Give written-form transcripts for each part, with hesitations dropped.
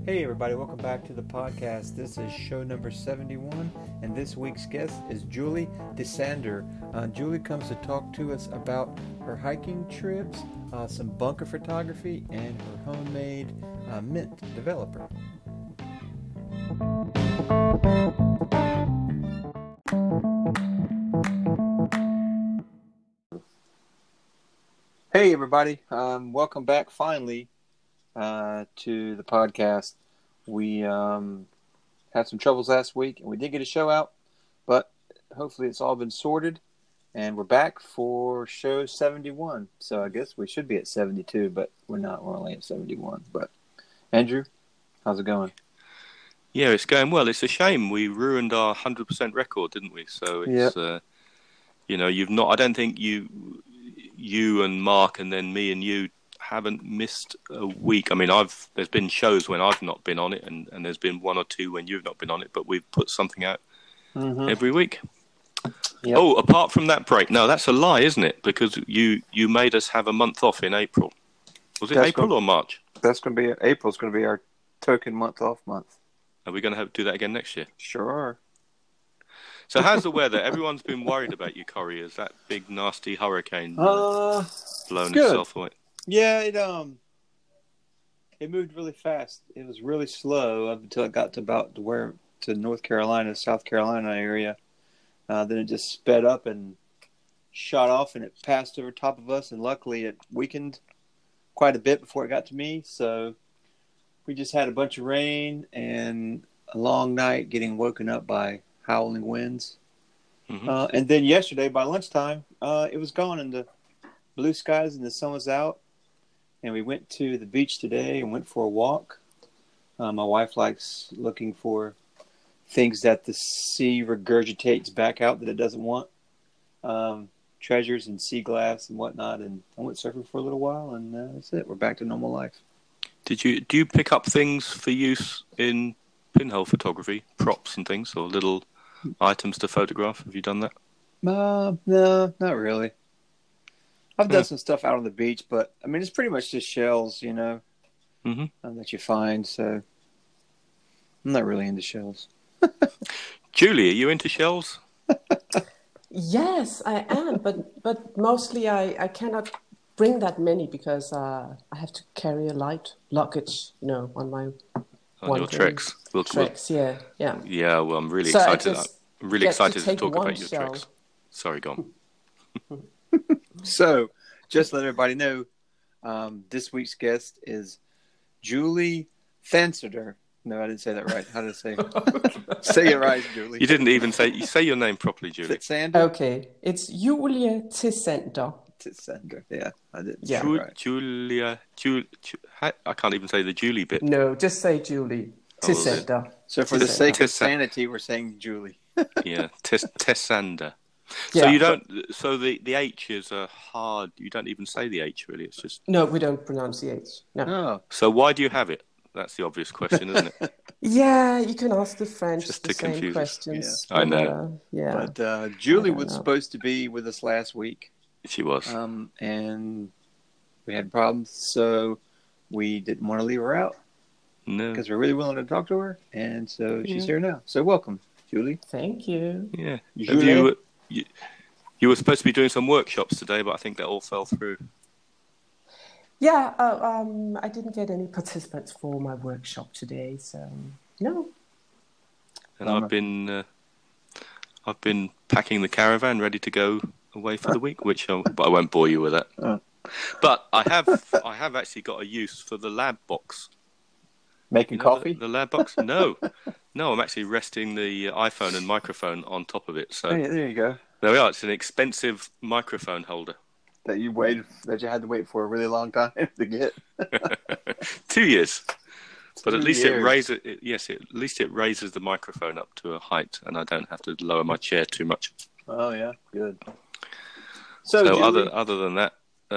Hey everybody, welcome back to the podcast. This is show number 71, and this week's guest is Julie DeSander. Julie comes to talk to us about her hiking trips, some bunker photography, and her homemade mint developer. Hey everybody, welcome back finally to the podcast. We had some troubles last week, and we did get a show out, but hopefully it's all been sorted, and we're back for show 71. So I guess we should be at 72, but we're not. We're only at 71. But Andrew, how's it going? Yeah, it's going well. It's a shame we ruined our 100% record, didn't we? So it's you've not. I don't think you and Mark, and then me and you haven't missed a week. I mean, there's been shows when I've not been on it, and there's been one or two when you've not been on it, but we've put something out every week. Yep. Oh, apart from that break, no, that's a lie, isn't it? Because you made us have a month off in April. Was it April or March? That's going to be April's going to be our token month off month. Are we going to do that again next year? Sure are. So how's the weather? Everyone's been worried about you, Corey. Is that big nasty hurricane blown itself away? Yeah, it moved really fast. It was really slow up until it got to to North Carolina, South Carolina area. Then it just sped up and shot off, and it passed over top of us. And luckily, it weakened quite a bit before it got to me. So we just had a bunch of rain and a long night, getting woken up by howling winds. Mm-hmm. And then yesterday, by lunchtime, it was gone, and the blue skies and the sun was out. And we went to the beach today and went for a walk. My wife likes looking for things that the sea regurgitates back out that it doesn't want. Treasures and sea glass and whatnot. And I went surfing for a little while, and that's it. We're back to normal life. Do you pick up things for use in pinhole photography, props and things, or little items to photograph? Have you done that? No, not really. I've done some stuff out on the beach, but I mean, it's pretty much just shells, that you find. So I'm not really into shells. Julie, are you into shells? Yes, I am, but mostly I cannot bring that many because I have to carry a light luggage, on my your treks. Yeah. Yeah, well, I'm really excited. I'm really excited to talk about your treks. Sorry, go on. So, just to let everybody know, this week's guest is Julie DeSander. No, I didn't say that right. How did I say it? Say it right, Julie. You didn't even say your name properly, Julie. DeSander? Okay, it's Julia DeSander. DeSander, yeah. I didn't say it right. Julia, I can't even say the Julie bit. No, just say Julie. DeSander. So for the sake of sanity, we're saying Julie. Yeah, DeSander. Yeah, so you don't. So the H is a hard. You don't even say the H really. It's just. No, we don't pronounce the H. No. Oh. So why do you have it? That's the obvious question, isn't it? Yeah, you can ask the French just the to same confuse questions. Us. Yeah. I know. Yeah. But Julie was supposed to be with us last week. She was. And we had problems, so we didn't want to leave her out. No. Because we're really willing to talk to her, and so she's here now. So welcome, Julie. Thank you. Yeah. Julie. You were supposed to be doing some workshops today, but I think that all fell through. Yeah, I didn't get any participants for my workshop today, so no. And I've been packing the caravan, ready to go away for the week, but I won't bore you with that. But I have actually got a use for the lab box. Making coffee? The lab box? No, I'm actually resting the iPhone and microphone on top of it. So there you go. There we are. It's an expensive microphone holder that you had to wait for a really long time to get. 2 years, but at least it raises. At least it raises the microphone up to a height, and I don't have to lower my chair too much. Oh yeah, good. So other than that,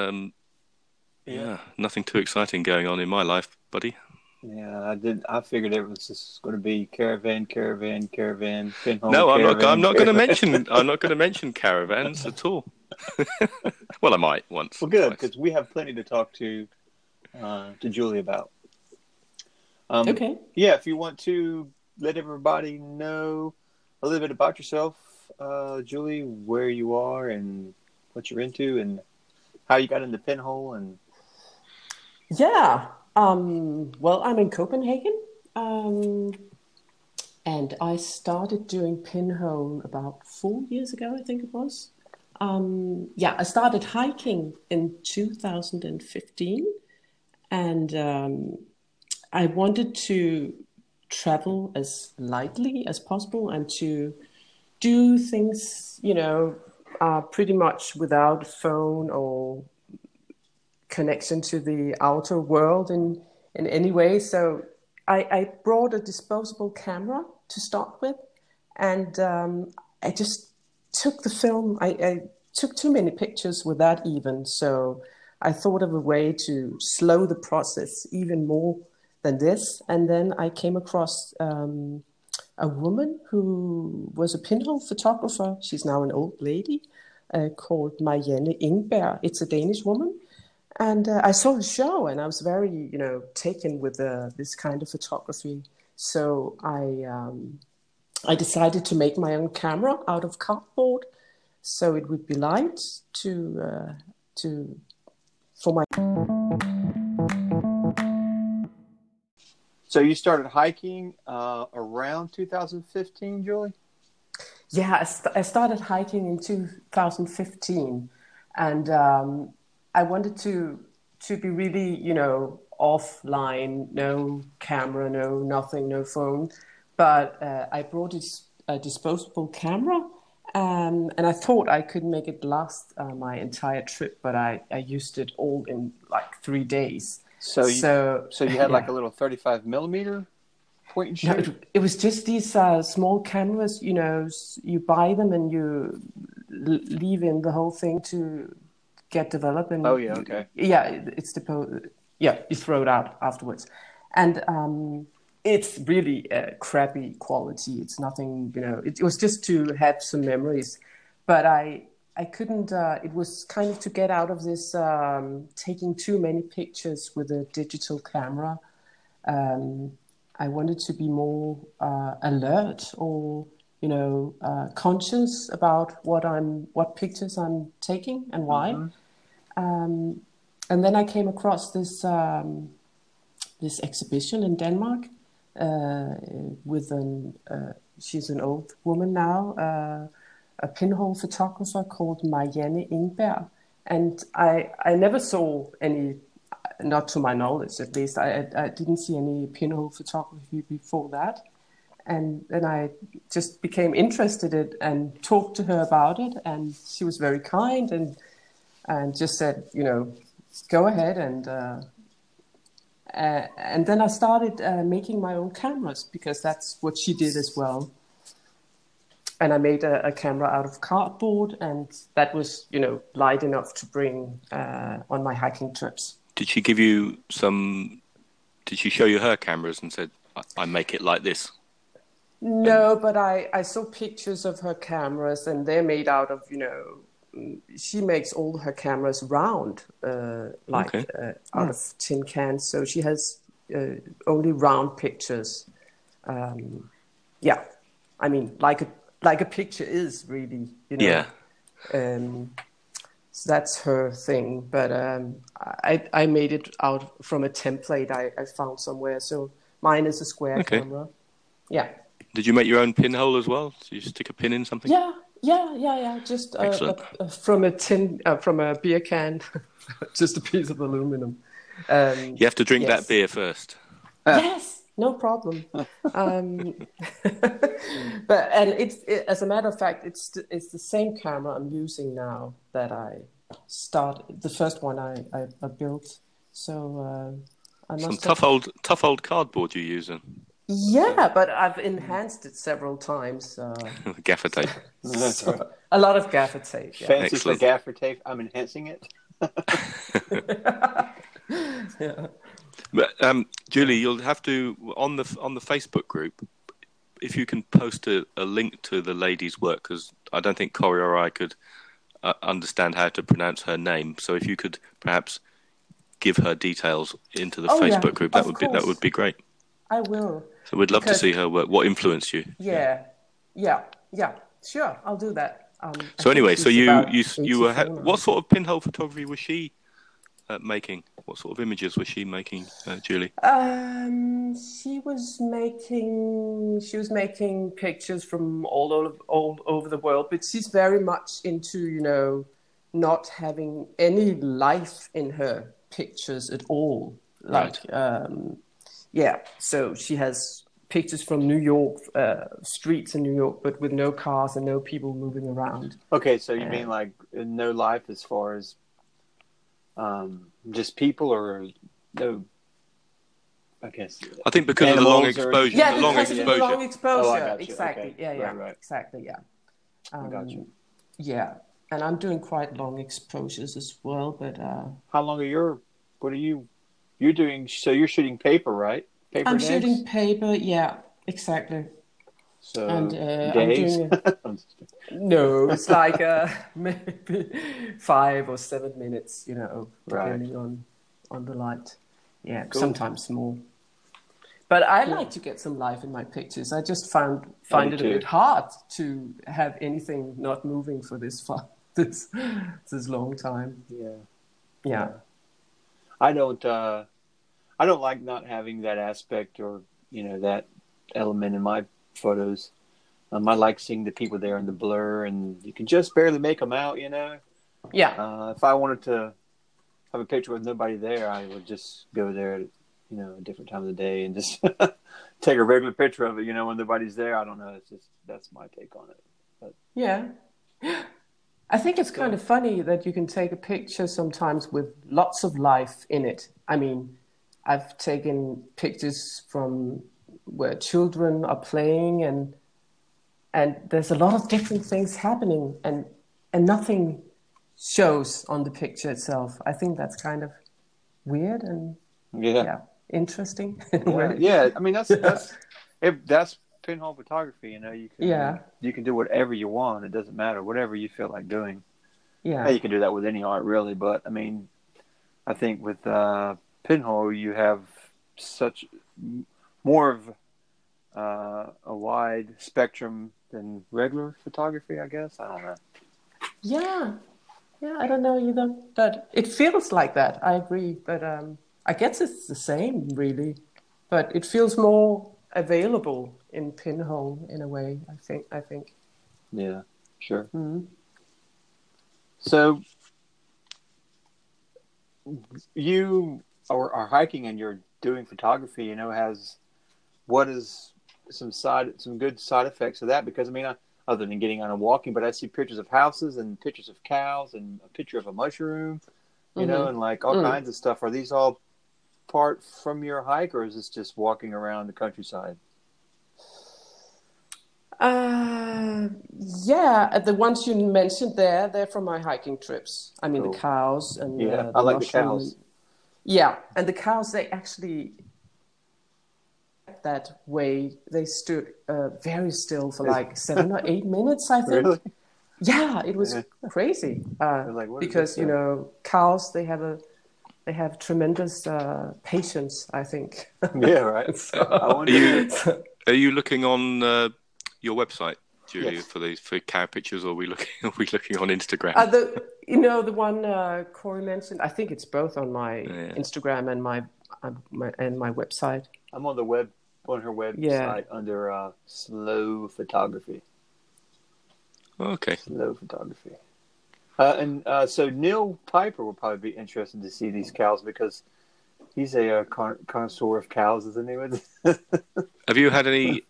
nothing too exciting going on in my life, buddy. Yeah, I figured it was just going to be caravan, pinhole. No, I'm not going to mention. I'm not going to mention caravans at all. Well, I might once. Well, good, because we have plenty to talk to Julie about. Okay. Yeah, if you want to let everybody know a little bit about yourself, Julie, where you are and what you're into and how you got into Pinhole and... Yeah. Well, I'm in Copenhagen. Um, and I started doing Pinhole about 4 years ago, I think it was. Yeah, I started hiking in 2015, and I wanted to travel as lightly as possible and to do things, pretty much without a phone or connection to the outer world in any way. So I brought a disposable camera to start with, and I just took the film. I took too many pictures with that even, so I thought of a way to slow the process even more than this. And then I came across a woman who was a pinhole photographer. She's now an old lady called Marianne Ingberg. It's a Danish woman. And I saw her show, and I was very, taken with this kind of photography. So I decided to make my own camera out of cardboard, so it would be light for my. So you started hiking around 2015, Julie? Yeah, I started hiking in 2015, and I wanted to be really, offline, no camera, no nothing, no phone. But I brought a disposable camera, and I thought I could make it last my entire trip, but I used it all in like 3 days. So you had like a little 35 millimeter point and shoot? No, it was just these small cameras, you buy them and you leave in the whole thing to get developed. And oh, yeah, okay. Yeah, you throw it out afterwards. And it's really crappy quality. It's nothing, it was just to have some memories. But I couldn't, it was kind of to get out of this taking too many pictures with a digital camera. I wanted to be more alert or, conscious about what pictures I'm taking and why. Mm-hmm. And then I came across this exhibition in Denmark with she's an old woman now, a pinhole photographer called Marianne Ingberg. And I never saw any, not to my knowledge at least, I didn't see any pinhole photography before that. And then I just became interested in it and talked to her about it. And she was very kind and just said, go ahead. And then I started making my own cameras because that's what she did as well. And I made a camera out of cardboard, and that was, light enough to bring on my hiking trips. Did she give you did she show you her cameras and said, I make it like this? No, but I saw pictures of her cameras, and they're made out of, she makes all her cameras round, out of tin cans. So she has only round pictures. I mean, like a picture is really, Yeah. So that's her thing. But I made it out from a template I found somewhere. So mine is a square camera. Yeah. Did you make your own pinhole as well? So you stick a pin in something? Yeah. Just from a tin, from a beer can, just a piece of aluminum. You have to drink that beer first. Yes, no problem. But as a matter of fact, it's the same camera I'm using now that I started. The first one I built. So I must some tough old cardboard you're using. Yeah, but I've enhanced it several times. Gaffer tape. A lot of gaffer tape. Yeah. Fancy for gaffer tape. I'm enhancing it. Yeah. But Julie, you'll have to on the Facebook group, if you can post a link to the lady's work, because I don't think Corey or I could understand how to pronounce her name. So if you could perhaps give her details into the Facebook group, that would be great. I will. So we'd love to see her work. What influenced you? Yeah. Sure, I'll do that. So anyway, so you were now. what sort of pinhole photography was she making? What sort of images was she making, Julie? She was making pictures from all over the world, but she's very much into not having any life in her pictures at all. Like, right. So she has pictures from New York, streets in New York, but with no cars and no people moving around. Okay, so you mean like no life as far as just people, or no? I guess. I think because of the long exposure. Yeah, because of the long exposure. Oh, I got you. Exactly. Okay. Yeah. Right. Exactly. Yeah. I got you. Yeah, and I'm doing quite long exposures as well. But how long are what are you're doing? So you're shooting paper, right? Paper. I'm shooting paper. Yeah, exactly. So days? No, it's like maybe 5 or 7 minutes, depending on the light. Yeah, cool. Sometimes more. But I like to get some life in my pictures. I just find it a bit hard to have anything not moving for this long time. Yeah. I don't like not having that aspect or that element in my photos. I like seeing the people there in the blur, and you can just barely make them out. Yeah. If I wanted to have a picture with nobody there, I would just go there at a different time of the day and just take a regular picture of it. When nobody's there. I don't know. It's just that's my take on it. But, yeah. I think it's kind of funny that you can take a picture sometimes with lots of life in it. I mean, I've taken pictures from where children are playing and there's a lot of different things happening and nothing shows on the picture itself. I think that's kind of weird and interesting. Yeah. I mean, that's pinhole photography. You can do whatever you want. It doesn't matter. Whatever you feel like doing. Yeah. You can do that with any art, really. But I mean, I think with pinhole, you have such more of a wide spectrum than regular photography, I guess. I don't know. Yeah, I don't know either, but it feels like that. I agree, but I guess it's the same, really. But it feels more available in pinhole in a way. I think. Yeah, sure. Mm-hmm. So you are hiking and you're doing photography. What is some good side effects of that? Because I mean, other than getting on and walking, but I see pictures of houses and pictures of cows and a picture of a mushroom, and like all kinds of stuff. Are these all part from your hike, or is this just walking around the countryside? Yeah, the ones you mentioned they're from my hiking trips. I mean, cool. The cows and I like the cows. And the cows, they actually that way. They stood very still for like 7 or 8 minutes, I think. Really? Yeah, it was crazy. Because cows they have tremendous patience, I think. Yeah, right. Are you looking on your website, Julia, yes. for cow pictures, or are we looking on Instagram? The one Corey mentioned. I think it's both on my Instagram and my website. I'm on her website under slow photography. Okay. Slow photography. So Neil Piper will probably be interested to see these cows because he's a connoisseur of cows, isn't he? Have you had any?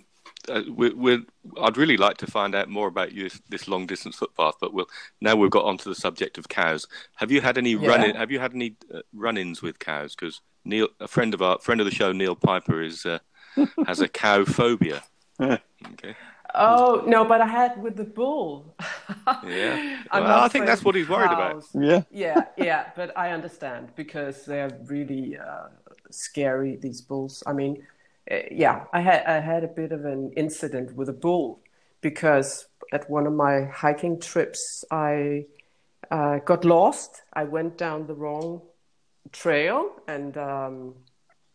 I'd really like to find out more about this long distance footpath, but now we've got onto the subject of cows. Have you had any run-ins with cows? Because Neil, a friend of the show, Neil Piper, has a cow phobia. Okay. Oh no, but I had with the bull. Yeah, I think that's what he's worried about. Yeah. But I understand because they're really scary. These bulls. I mean. I had a bit of an incident with a bull because at one of my hiking trips I got lost. I went down the wrong trail and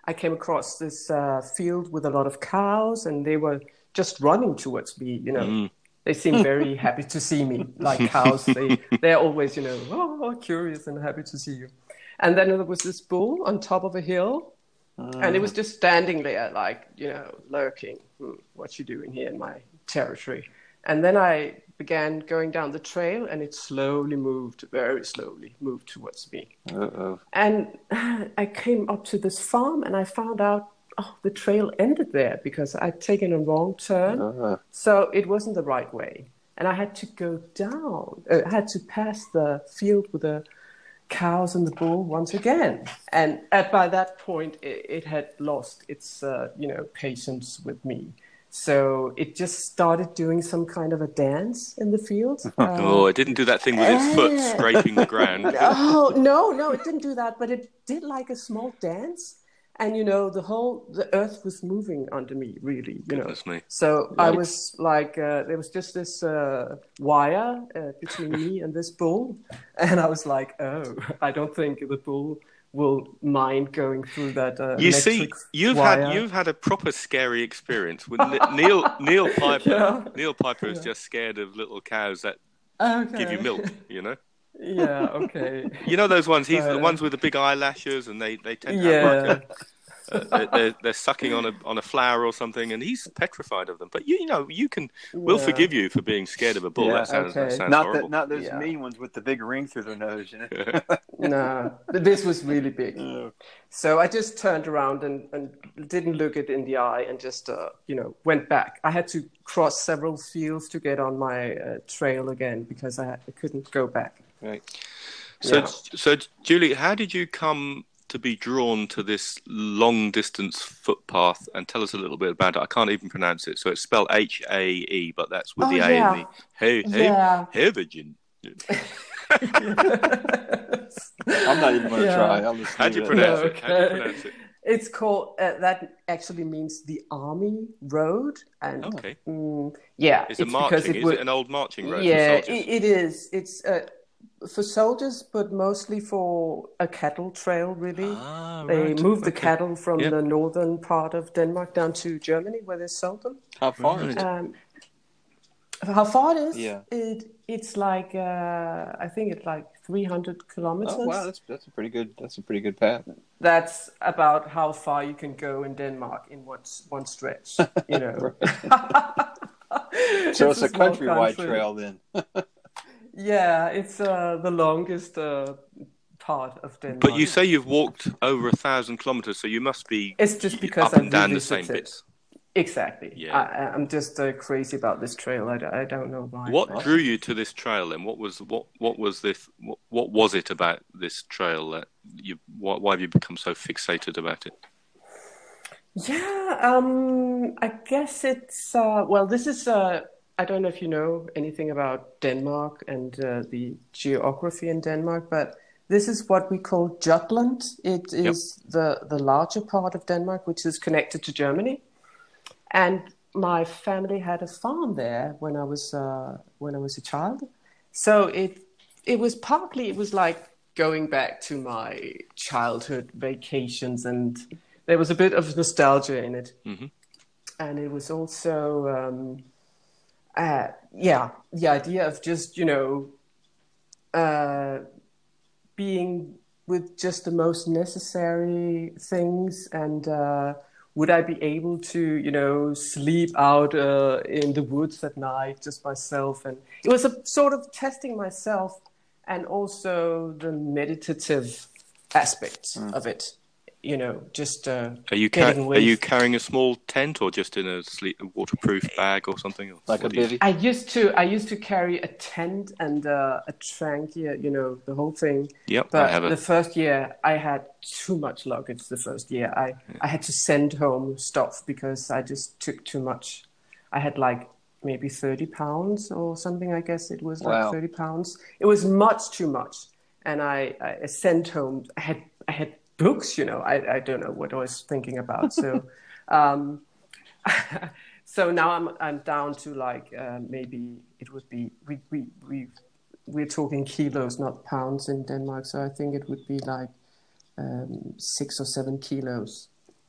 I came across this field with a lot of cows, and they were just running towards me. They seemed very happy to see me, like cows. They're always, curious and happy to see you. And then there was this bull on top of a hill, and it was just standing there, like, lurking. What's she doing here in my territory? And then I began going down the trail, and it very slowly moved towards me. Uh-oh. And I came up to this farm, and I found out, the trail ended there because I'd taken a wrong turn. So it wasn't the right way. And I had to go down. I had to pass the field with the cows and the bull once again. And by that point, it had lost its, patience with me. So it just started doing some kind of a dance in the field. It didn't do that thing with its foot scraping the ground. No, it didn't do that. But it did like a small dance. And, the earth was moving under me, really, Goodness me. So Yikes. I was like, there was just this wire between me and this bull. And I was like, I don't think the bull will mind going through that you've had a proper scary experience with Neil Piper. Yeah. Neil Piper is just scared of little cows that give you milk, Yeah, okay. Those ones, he's the ones with the big eyelashes, and they tend to have they're sucking on a flower or something, and he's petrified of them. But we'll forgive you for being scared of a bull. Yeah, that sounds not horrible. not those mean ones with the big ring through their nose. No, this was really big. So I just turned around and didn't look it in the eye, and just went back. I had to cross several fields to get on my trail again because I couldn't go back. Right. So Julie, how did you come to be drawn to this long distance footpath? And tell us a little bit about it. I can't even pronounce it. So it's spelled Hae, but that's with the A and the Hervigen. I'm not even going to try. How do you pronounce it? How do you pronounce it? It's called, that actually means the army road. And okay. It's a marching, is it an old marching road? Yeah, for soldiers? it is. It's for soldiers, but mostly for a cattle trail, really. They move the cattle from the northern part of Denmark down to Germany, where they sold them. How far is it? How far it is? Yeah. It's like, I think it's like 300 kilometers. Oh, wow, that's a pretty good path. That's about how far you can go in Denmark in one stretch, So it's a countrywide trail then. Yeah, it's the longest part of Denmark. But you say you've walked over 1,000 kilometers, so you must be it's just because up and down the same bits. Exactly. Yeah. I'm just crazy about this trail. I don't know why. What drew you to this trail then? What was it about this trail that why have you become so fixated about it? Yeah, I guess it's this is I don't know if you know anything about Denmark and the geography in Denmark, but this is what we call Jutland. It is the larger part of Denmark, which is connected to Germany. And my family had a farm there when I was a child. So it was like going back to my childhood vacations, and there was a bit of nostalgia in it. Mm-hmm. And it was also the idea of just being with just the most necessary things, and would I be able to, sleep out in the woods at night just myself? And it was a sort of testing myself, and also the meditative aspect of it. Just are you carrying a small tent, or just in a waterproof bag or something? Like a bivvy? I used to carry a tent and a trangia, the whole thing. Yep. But the first year I had too much luggage. The first year I had to send home stuff because I just took too much. I had like maybe 30 pounds or something. I guess it was like 30 pounds. It was much too much, and I sent home. I had books, I don't know what I was thinking about. So, so now I'm down to like maybe it would be we're talking kilos, not pounds in Denmark. So I think it would be like 6 or 7 kilos.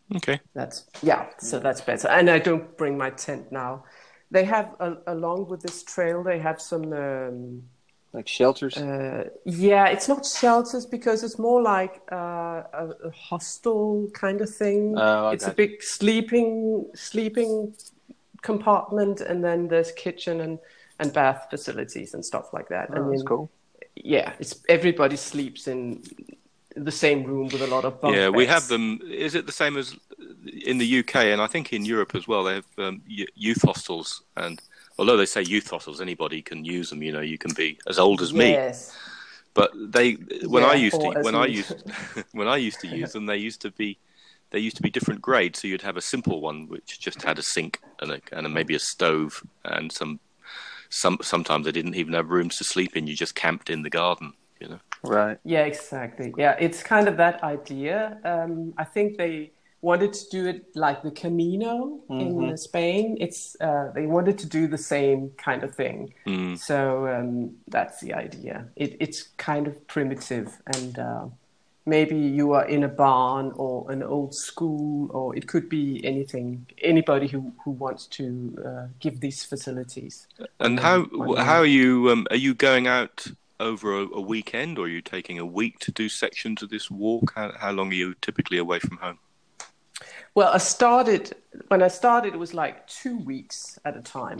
Okay. So that's better. And I don't bring my tent now. They have, along with this trail, they have some... like shelters? It's not shelters because it's more like a hostel kind of thing. Oh, it's a big sleeping compartment, and then there's kitchen and bath facilities and stuff like that. Oh, that's cool. Yeah, everybody sleeps in the same room with a lot of bunk beds. We have them. Is it the same as in the UK? And I think in Europe as well, they have youth hostels. And although they say youth hostels, anybody can use them. You can be as old as me. But when I used to use them, they used to be different grades. So you'd have a simple one which just had a sink and maybe a stove, and sometimes they didn't even have rooms to sleep in. You just camped in the garden. Right. Yeah, exactly. Yeah, it's kind of that idea. I think they wanted to do it like the Camino in Spain. They wanted to do the same kind of thing. So that's the idea. It's kind of primitive, and maybe you are in a barn or an old school, or it could be anything. Anybody who wants to give these facilities. And how are you? Are you going out over a weekend, or are you taking a week to do sections of this walk? How long are you typically away from home? Well, when I started, it was like 2 weeks at a time.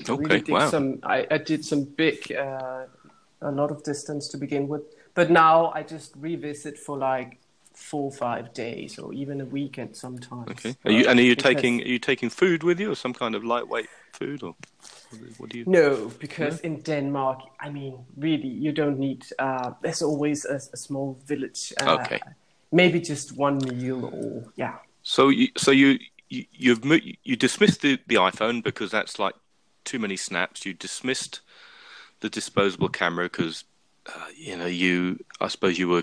I did some big, a lot of distance to begin with. But now I just revisit for like 4 or 5 days, or even a weekend sometimes. Okay. Are you taking food with you, or some kind of lightweight food, or what do you? No, because in Denmark, I mean, really, you don't need. There's always a small village. Okay. Maybe just one meal, or yeah. So you dismissed the iPhone because that's like too many snaps. You dismissed the disposable camera because I suppose you were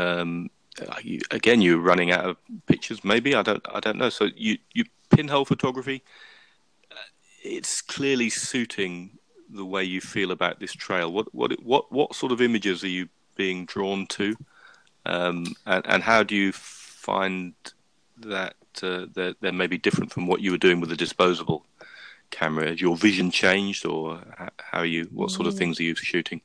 you were running out of pictures. Maybe I don't know. So you pinhole photography. It's clearly suiting the way you feel about this trail. What sort of images are you being drawn to, and how do you find that they're maybe different from what you were doing with the disposable camera? Has your vision changed, or how are you? What sort of things are you shooting?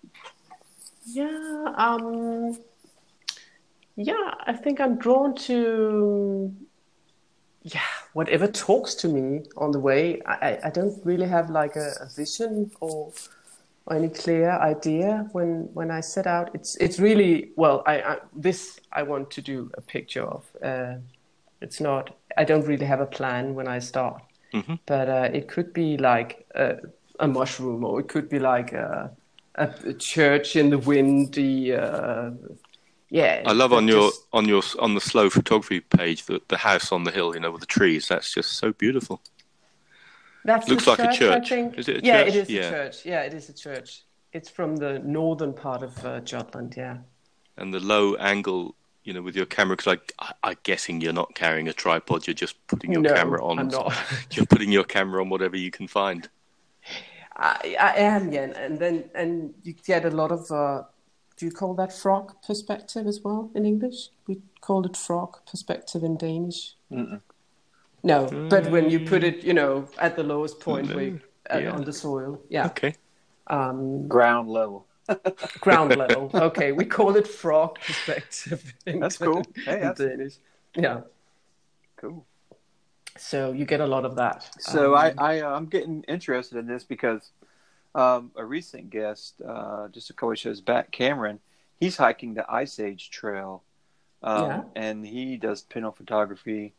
I think I'm drawn to whatever talks to me on the way. I don't really have like a vision or any clear idea when I set out. It's really I want to do a picture of. It's not. I don't really have a plan when I start, but it could be like a mushroom, or it could be like a church in the windy. I love on the slow photography page the house on the hill, with the trees. That's just so beautiful. That looks like a church. I think. Is it a church? Yeah, it is a church. Yeah, it is a church. It's from the northern part of Jutland. Yeah. And the low angle, with your camera, because I'm guessing you're not carrying a tripod. You're just putting your camera on. I'm not. You're putting your camera on whatever you can find. I am, yeah, and you get a lot of. Do you call that frog perspective as well in English? We call it frog perspective in Danish. Mm-mm. No, but when you put it, at the lowest point on the soil, yeah. Okay. Ground level. Ground level. Okay, we call it frog perspective. That's cool. Hey, in Danish. Yeah. Cool. So you get a lot of that. So I'm getting interested in this because a recent guest, just a couple of shows back, Cameron, he's hiking the Ice Age Trail, and he does pinhole photography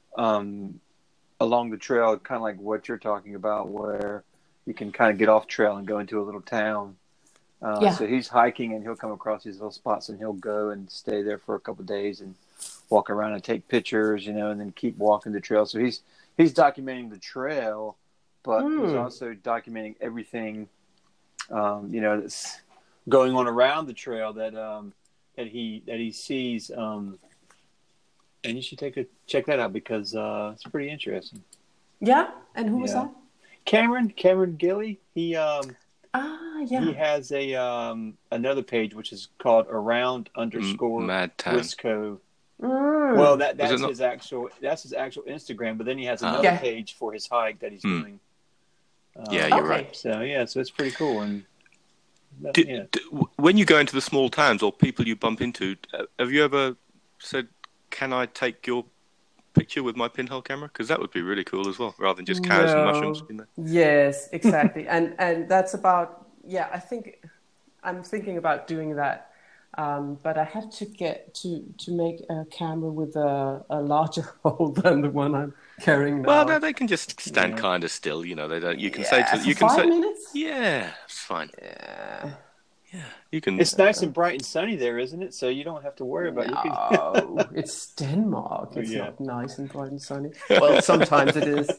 along the trail, kind of like what you're talking about, where you can kind of get off trail and go into a little town. So he's hiking, and he'll come across these little spots, and he'll go and stay there for a couple of days and walk around and take pictures, and then keep walking the trail. So he's documenting the trail, but he's also documenting everything, that's going on around the trail that he sees. And you should check that out because it's pretty interesting. Yeah, and who was that? Cameron Gilly. He he has another page which is called around_Briscoe. Well, Was it that's not? his actual Instagram, but then he has Ah. another Yeah. page for his hike that he's doing. Yeah, you're Okay. right. So yeah, so it's pretty cool. And When you go into the small towns or people you bump into, have you ever said, "Can I take your picture with my pinhole camera?" Because that would be really cool as well, rather than just cows and mushrooms. No. Yes, exactly. And that's about, yeah, I think I'm thinking about doing that. But I have to get to make a camera with a larger hole than the one I'm carrying Well, now. no, they can just stand Yeah. kind of still. You know, they don't. You can say Yeah, to for you can 5 say, minutes? "Yeah, it's fine." Yeah. Yeah, you can. it's nice and bright and sunny there, isn't it? So you don't have to worry about No, it's Denmark. It's Yeah. not nice and bright and sunny. Well, sometimes it is.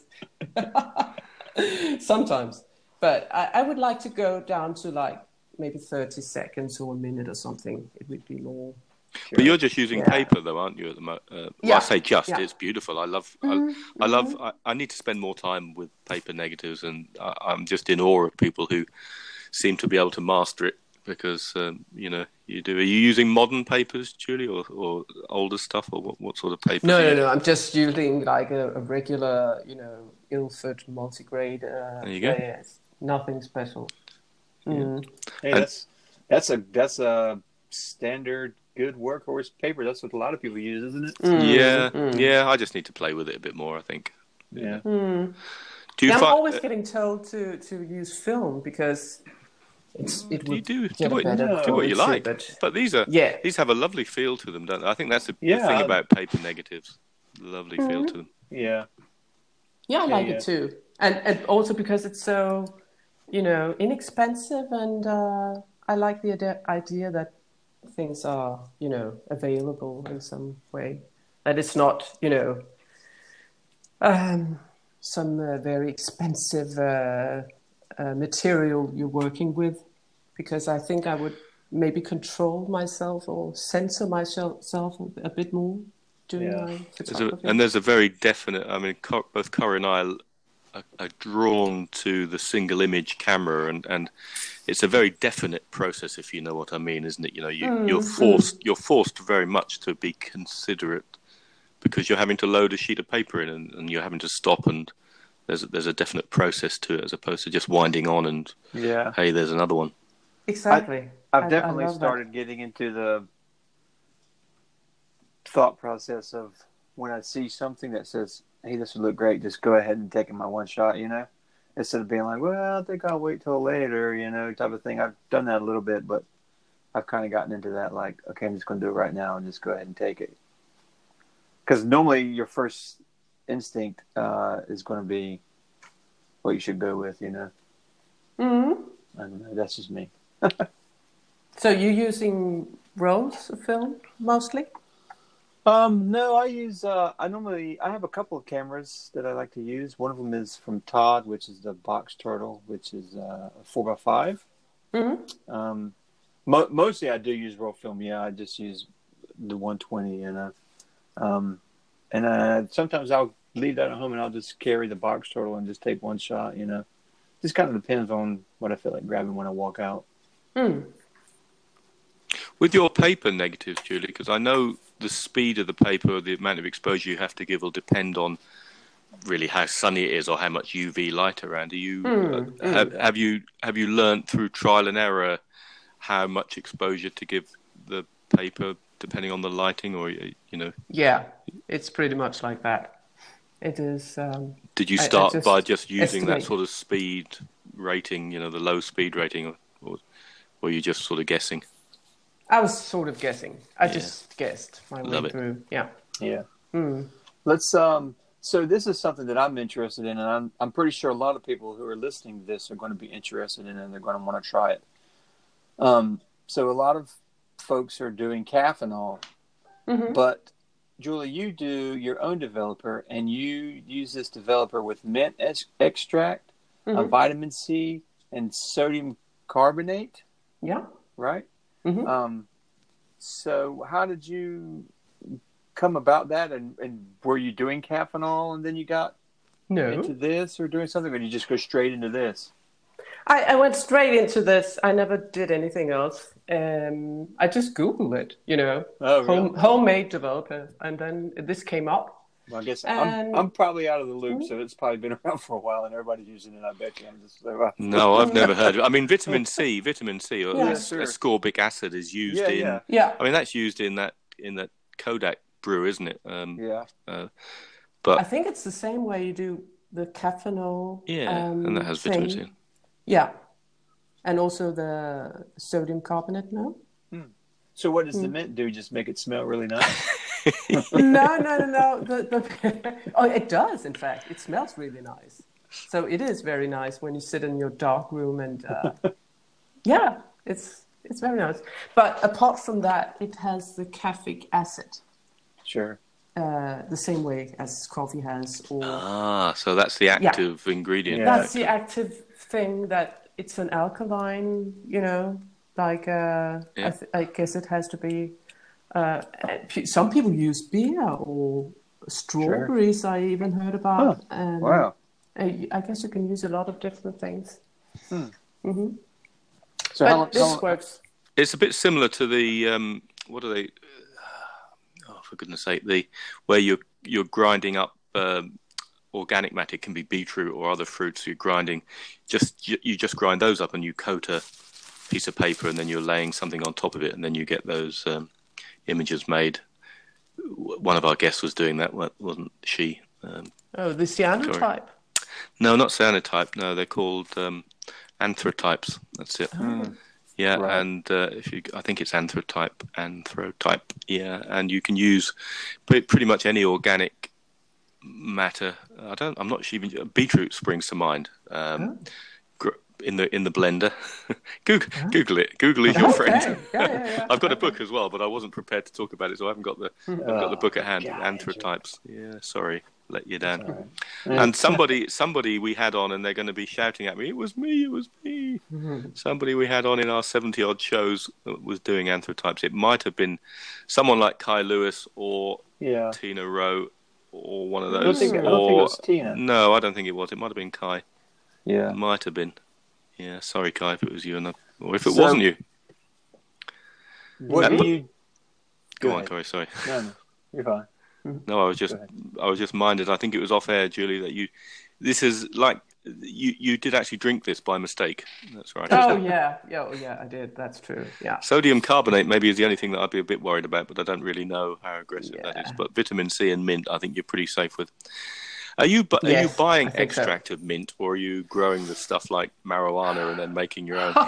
Sometimes. But I would like to go down to like maybe 30 seconds or a minute or something. It would be more. But you're just using Yeah. paper, though, aren't you? At the moment, well, Yeah. I say just. Yeah. It's beautiful. I love. I need to spend more time with paper negatives, and I'm just in awe of people who seem to be able to master it. Because you know, you do. Are you using modern papers, Julie, or older stuff, or what sort of papers? No. I'm just using like a regular, Ilford multigrade. There you go. Yeah, it's nothing special. Mm. Hey, that's a standard good workhorse paper. That's what a lot of people use, isn't it? Yeah. I just need to play with it a bit more, I think. Yeah. Mm. Do you I'm find? always getting told to use film because it would do get a better do what you quality, like, but these have a lovely feel to them, don't they? I think that's the thing about paper negatives. Lovely feel to them. Yeah. Yeah, I like it too, and also because it's so, inexpensive, and I like the idea that things are, available in some way, that it's not, some very expensive material you're working with, because I think I would maybe control myself or censor myself a bit more doing my photography. And there's a very definite. I mean, both Corey and I are drawn to the single image camera, and it's a very definite process, if you know what I mean, isn't it? You know, you're forced very much to be considerate, because you're having to load a sheet of paper in, and you're having to stop, and there's a definite process to it, as opposed to just winding on and hey, there's another one. Exactly. I've definitely started getting into the thought process of when I see something that says, hey, this would look great, just go ahead and take it my one shot, instead of being like, well, I think I'll wait till later, type of thing. I've done that a little bit, but I've kind of gotten into that, like, okay, I'm just going to do it right now and just go ahead and take it. Because normally your first instinct is going to be what you should go with, I don't know. That's just me. So you're using rolls of film mostly? No, I use. I have a couple of cameras that I like to use. One of them is from Todd, which is the Box Turtle, which is a 4x5. Mm-hmm. Mostly I do use roll film. Yeah, I just use the 120, and sometimes I'll leave that at home and I'll just carry the Box Turtle and just take one shot. Just kind of depends on what I feel like grabbing when I walk out. With your paper negatives, Julie, because I know the speed of the paper, the amount of exposure you have to give will depend on really how sunny it is or how much UV light around. Have you learnt through trial and error how much exposure to give the paper depending on the lighting, or Yeah, it's pretty much like that. It is. Did you start by just using estimate. that sort of speed rating, the low speed rating, or were you just sort of guessing? I was sort of guessing. I just guessed my way through. Yeah. Yeah. Let's. So this is something that I'm interested in, and I'm pretty sure a lot of people who are listening to this are going to be interested in it, and they're going to want to try it. So a lot of folks are doing Caffeinol, but Julie, you do your own developer, and you use this developer with mint extract, vitamin C, and sodium carbonate. Yeah. Right. So how did you come about that, and were you doing Caffeinol and then you got into this, or doing something, or did you just go straight into this? I went straight into this. I never did anything else. I just Googled it, Oh, really? homemade developer, and then this came up. Well, I guess And I'm probably out of the loop, so it's probably been around for a while, and everybody's using it. I bet you. I'm just No, I've never heard of it. I mean, vitamin C, or Yeah. Sure. ascorbic acid is used in. Yeah. I mean, that's used in that Kodak brew, isn't it? Yeah. But I think it's the same way you do the caffeinol. and that has vitamin C. Yeah, and also the sodium carbonate. No. So what does the mint do? Just make it smell really nice? No. Oh, it does. In fact, it smells really nice. So it is very nice when you sit in your dark room and yeah, it's very nice. But apart from that, it has the caffeic acid. Sure. The same way as coffee has. So that's the active ingredient. Yeah. That's the active thing that it's an alkaline, like I guess it has to be. Some people use beer or strawberries. Sure. I even heard about. Wow. I guess you can use a lot of different things. Mm-hmm. So but this works. It's a bit similar to the what are they? For goodness sake, where you're grinding up organic matter. It can be beetroot or other fruits. You're grinding, you just grind those up and you coat a piece of paper and then you're laying something on top of it and then you get those images made. One of our guests was doing that, wasn't she? The cyanotype. No, not cyanotype. No, they're called anthrotypes. That's it. Yeah, right. And I think it's anthrotype. Yeah, and you can use pretty much any organic matter. I'm not sure even beetroot springs to mind. In the blender. Google it. Google is your friend. Yeah. I've got a book as well, but I wasn't prepared to talk about it, so I haven't got the book at hand. Anthrotypes. Yeah, sorry, let you down. Right. And somebody we had on, and they're going to be shouting at me. It was me. Mm-hmm. Somebody we had on in our 70-odd shows was doing anthrotypes. It might have been someone like Kai Lewis or Tina Rowe or one of those. I don't think it was Tina. No, I don't think it was. It might have been Kai. Yeah, it might have been. Yeah, sorry, Kai, if it was you, or if it wasn't you. What do you? Go on, Kai. Sorry. No, you're fine. No, I was just minded. I think it was off air, Julie, that this is like you did actually drink this by mistake. That's right. Oh yeah, I did. That's true. Yeah. Sodium carbonate maybe is the only thing that I'd be a bit worried about, but I don't really know how aggressive that is. But vitamin C and mint, I think you're pretty safe with. Are you buying extract of mint, or are you growing the stuff like marijuana and then making your own?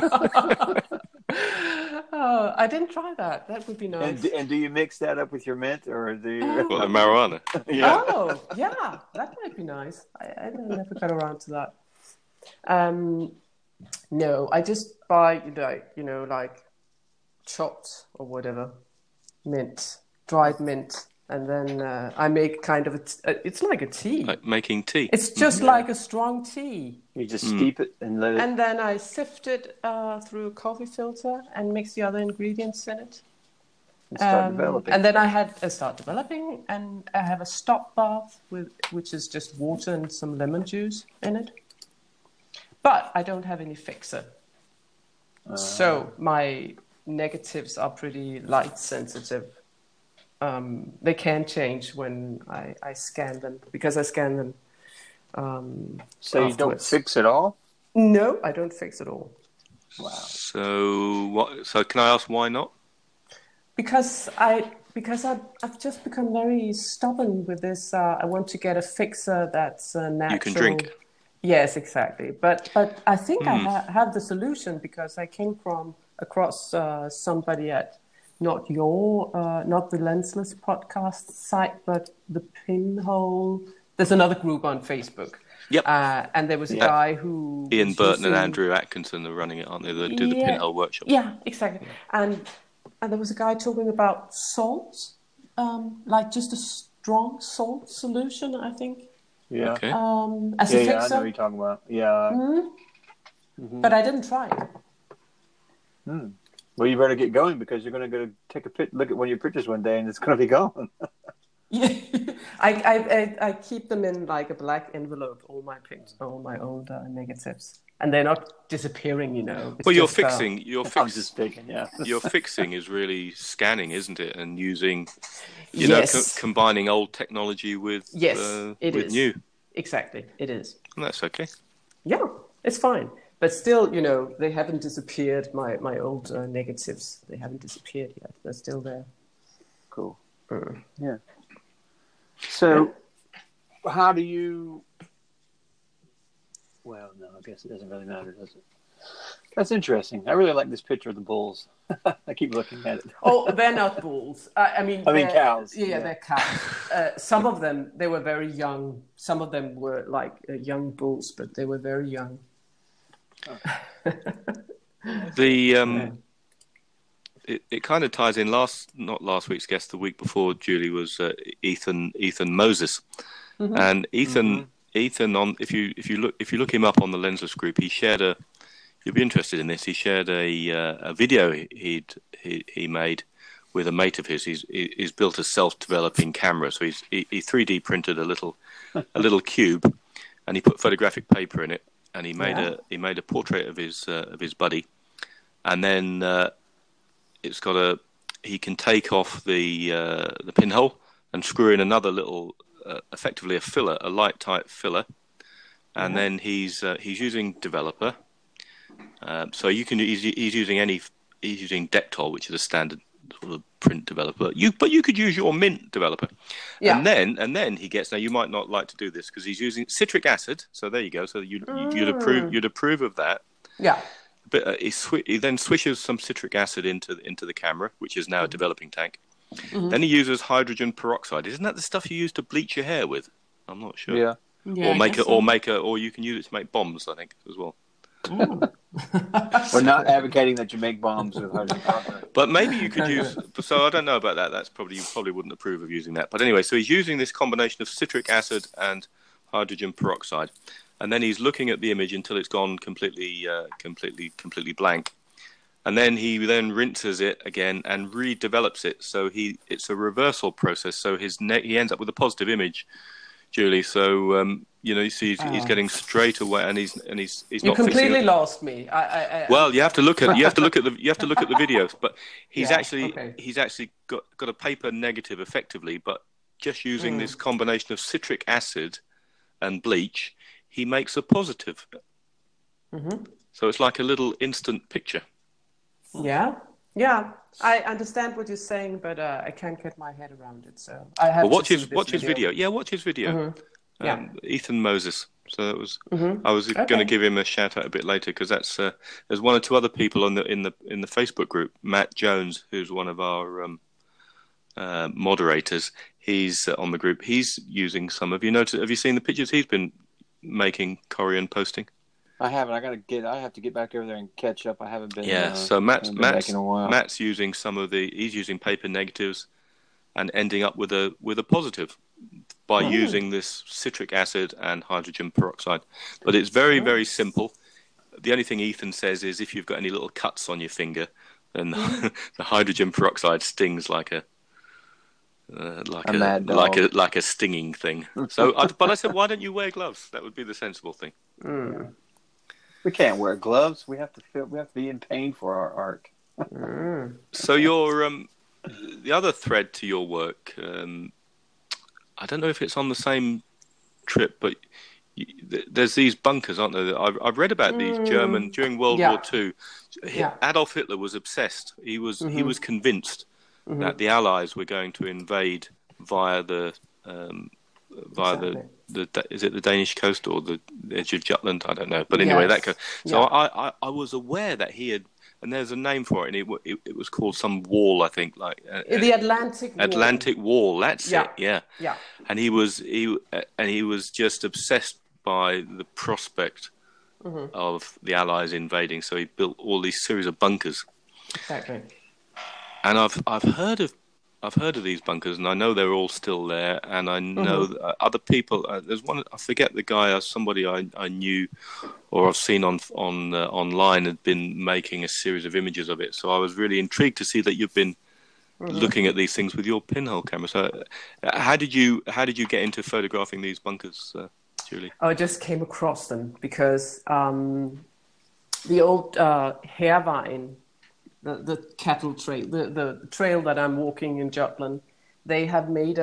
Oh, I didn't try that. That would be nice. And do you mix that up with your mint, or do you? Well, the marijuana. Yeah. Oh, yeah, that might be nice. I never got around to that. No, I just buy like chopped or whatever mint, dried mint. And then I make kind of it's like a tea. Like making tea. It's just like a strong tea. You just steep it and let it... And then I sift it through a coffee filter and mix the other ingredients in it. And start developing. And then I start developing, and I have a stop bath, which is just water and some lemon juice in it. But I don't have any fixer. So my negatives are pretty light sensitive. They can change when I scan them, because I scan them. So you don't fix it all? No, I don't fix it all. Wow. So can I ask why not? Because I've just become very stubborn with this. I want to get a fixer that's natural. You can drink. Yes, exactly. But I think I have the solution, because I came across somebody at not the Lensless podcast site, but the Pinhole. There's another group on Facebook. Yep. And there was a guy who... Ian Burton and Andrew Atkinson are running it, aren't they? They do the Pinhole workshop. Yeah, exactly. And there was a guy talking about salt, like just a strong salt solution, I think. Yeah. As Okay. a fixer. Yeah, I know what you're talking about. Yeah. Mm-hmm. But I didn't try it. Well, you better get going, because you're going to go take a look at one of your pictures one day, and it's going to be gone. Yeah, I keep them in like a black envelope, all my pictures, all my old negatives, and they're not disappearing. It's Well, you're just fixing. I'm just speaking, yeah. Your fixing is really scanning, isn't it? And using, yes, combining old technology yes, it with is new. exactly it is. And that's okay. Yeah, it's fine, but still, they haven't disappeared. My old negatives, they haven't disappeared yet. They're still there. Cool. Yeah. So, how do you? Well, no, I guess it doesn't really matter, does it? That's interesting. I really like this picture of the bulls. I keep looking at it. Oh, they're not bulls. I mean cows. Yeah, they're cows. Some of them, they were very young. Some of them were like young bulls, but they were very young. It kind of ties in. Not last week's guest, the week before Julie was Ethan Moses, and Ethan if you look him up on the Lensless group, he shared you'll be interested in this. He shared a video he made with a mate of his. He's built a self-developing camera, so he 3D printed a little cube, and he put photographic paper in it, and he made a portrait of his buddy, and then he can take off the pinhole and screw in another little, effectively a filler, a light type filler, and then he's using Developer. So he's using Dectol, which is a standard sort of print developer. But you could use your Mint developer. Yeah. And then he gets, now you might not like to do this because he's using citric acid. So there you go. So you'd approve of that. Yeah. But he then swishes some citric acid into the camera, which is now a developing tank. Mm-hmm. Then he uses hydrogen peroxide. Isn't that the stuff you use to bleach your hair with? I'm not sure. Yeah. Or you can use it to make bombs, I think, as well. We're not advocating that you make bombs with hydrogen peroxide. But maybe you could use. So I don't know about that. You probably wouldn't approve of using that. But anyway, so he's using this combination of citric acid and hydrogen peroxide, and then he's looking at the image until it's gone completely blank, and then he rinses it again and redevelops it. So it's a reversal process. So he ends up with a positive image, Julie. So you see, he's getting straight away, and he's you not completely lost me. Well, you have to look at the videos, but he's actually got a paper negative effectively, but just using this combination of citric acid and bleach, he makes a positive. Mm-hmm. So it's like a little instant picture. Yeah. I understand what you're saying, but I can't get my head around it. So I have watch his video. Yeah, watch his video. Mm-hmm. Ethan Moses. So it was. Mm-hmm. I was going to give him a shout out a bit later because that's there's one or two other people in the Facebook group. Matt Jones, who's one of our moderators. He's on the group. He's using some. Have you seen the pictures he's been making, Corey, and posting? I haven't. I have to get back over there and catch up. I haven't been. Yeah. So Matt's in a while. Matt's using he's using paper negatives, and ending up with a positive by using this citric acid and hydrogen peroxide. But it's very, very simple. The only thing Ethan says is if you've got any little cuts on your finger, then the hydrogen peroxide stings like a stinging thing. So, but I said, why don't you wear gloves? That would be the sensible thing. Mm. We can't wear gloves. We have to be in pain for our art. So your the other thread to your work, I don't know if it's on the same trip, but there's these bunkers, aren't there? I've read about these German during World War II. Adolf Hitler was obsessed. He was convinced that the Allies were going to invade via the is it the Danish coast or the edge of Jutland? I don't know. But anyway, I was aware that he had, and there's a name for it, and it was called some wall, I think, like the Atlantic Wall. That's it. Yeah. And he was just obsessed by the prospect of the Allies invading. So he built all these series of bunkers. Exactly. And I've heard of these bunkers, and I know they're all still there. And I know other people. There's one, I forget the guy. Somebody I knew or I've seen online had been making a series of images of it. So I was really intrigued to see that you've been looking at these things with your pinhole camera. So, how did you get into photographing these bunkers, Julie? I just came across them because the old Hairvine, the cattle trail, the trail that I'm walking in Jutland, they have made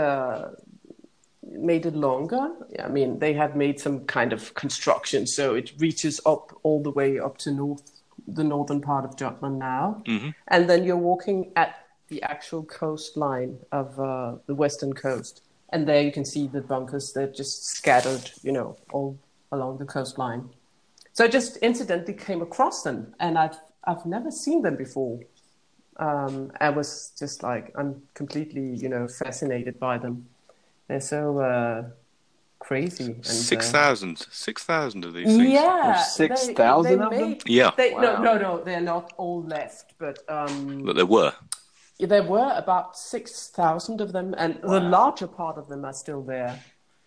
it longer. I mean, they have made some kind of construction, so it reaches up all the way up to the northern part of Jutland now. Mm-hmm. And then you're walking at the actual coastline of the western coast. And there you can see the bunkers. They're just scattered, all along the coastline. So I just incidentally came across them, and I've never seen them before. I was just like, I'm completely, fascinated by them. They're so crazy. And, 6,000 of these things. Yeah. 6,000 of them? Yeah. Wow. No, they're not all left, but there were. There were about 6,000 of them, and the larger part of them are still there.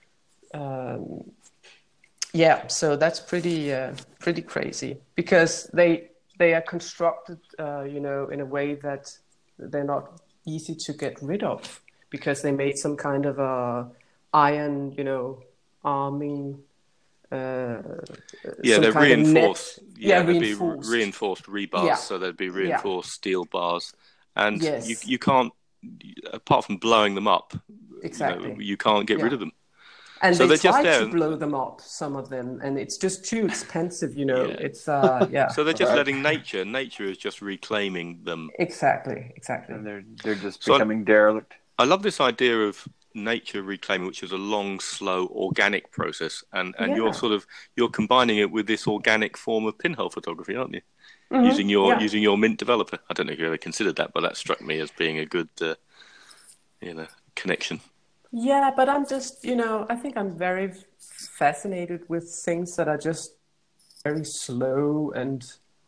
So that's pretty crazy because they are constructed, in a way that they're not easy to get rid of because they made some kind of a iron, arming. They're reinforced. There'd be reinforced rebars, so there'd be reinforced steel bars. And you can't, apart from blowing them up, exactly. You can't get rid of them. And so they try to blow them up, some of them, and it's just too expensive, It's So they're just letting nature. Nature is just reclaiming them. Exactly. And they're just becoming derelict. I love this idea of nature reclaiming, which is a long, slow, organic process, and you're combining it with this organic form of pinhole photography, aren't you? Mm-hmm. Using your Mint developer. I don't know if you ever considered that, but that struck me as being a good, connection. Yeah, but I'm just, I think I'm very fascinated with things that are just very slow and,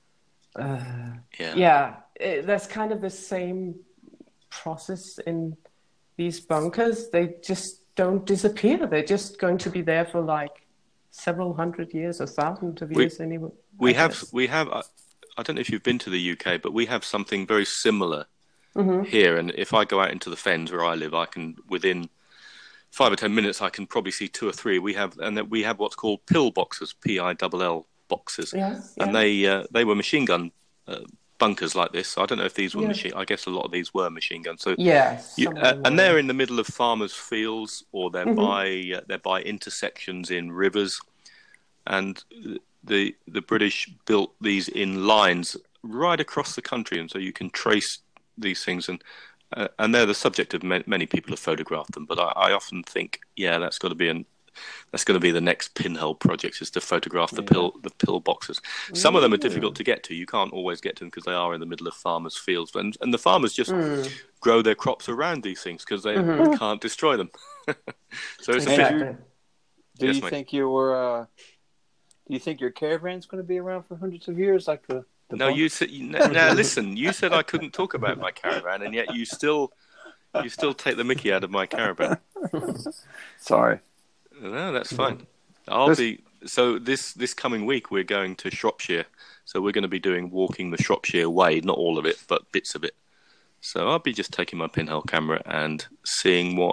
there's kind of the same process in these bunkers. They just don't disappear. They're just going to be there for like several hundred years or thousands of years anyway. We have. I don't know if you've been to the UK, but we have something very similar here. And if I go out into the fens where I live, I can, within 5 or 10 minutes, I can probably see 2 or 3. We have what's called pill boxes, PILL boxes, and they were machine gun bunkers like this. So I don't know if these were machine. I guess a lot of these were machine guns. So and they're in the middle of farmers' fields, or they're by intersections in rivers, and the British built these in lines right across the country, and so you can trace these things, and they're the subject of many people have photographed them. But I often think, that's got to be the next pinhole project, is to photograph the pill boxes. Some of them are difficult to get to. You can't always get to them because they are in the middle of farmers' fields, and the farmers just grow their crops around these things because they can't destroy them. So it's Do you think your caravan's going to be around for hundreds of years, like the No, you said. Now listen. You said I couldn't talk about my caravan, and yet you still take the mickey out of my caravan. Sorry. No, that's fine. So this coming week we're going to Shropshire. So we're going to be walking the Shropshire Way, not all of it, but bits of it. So I'll be just taking my pinhole camera and seeing what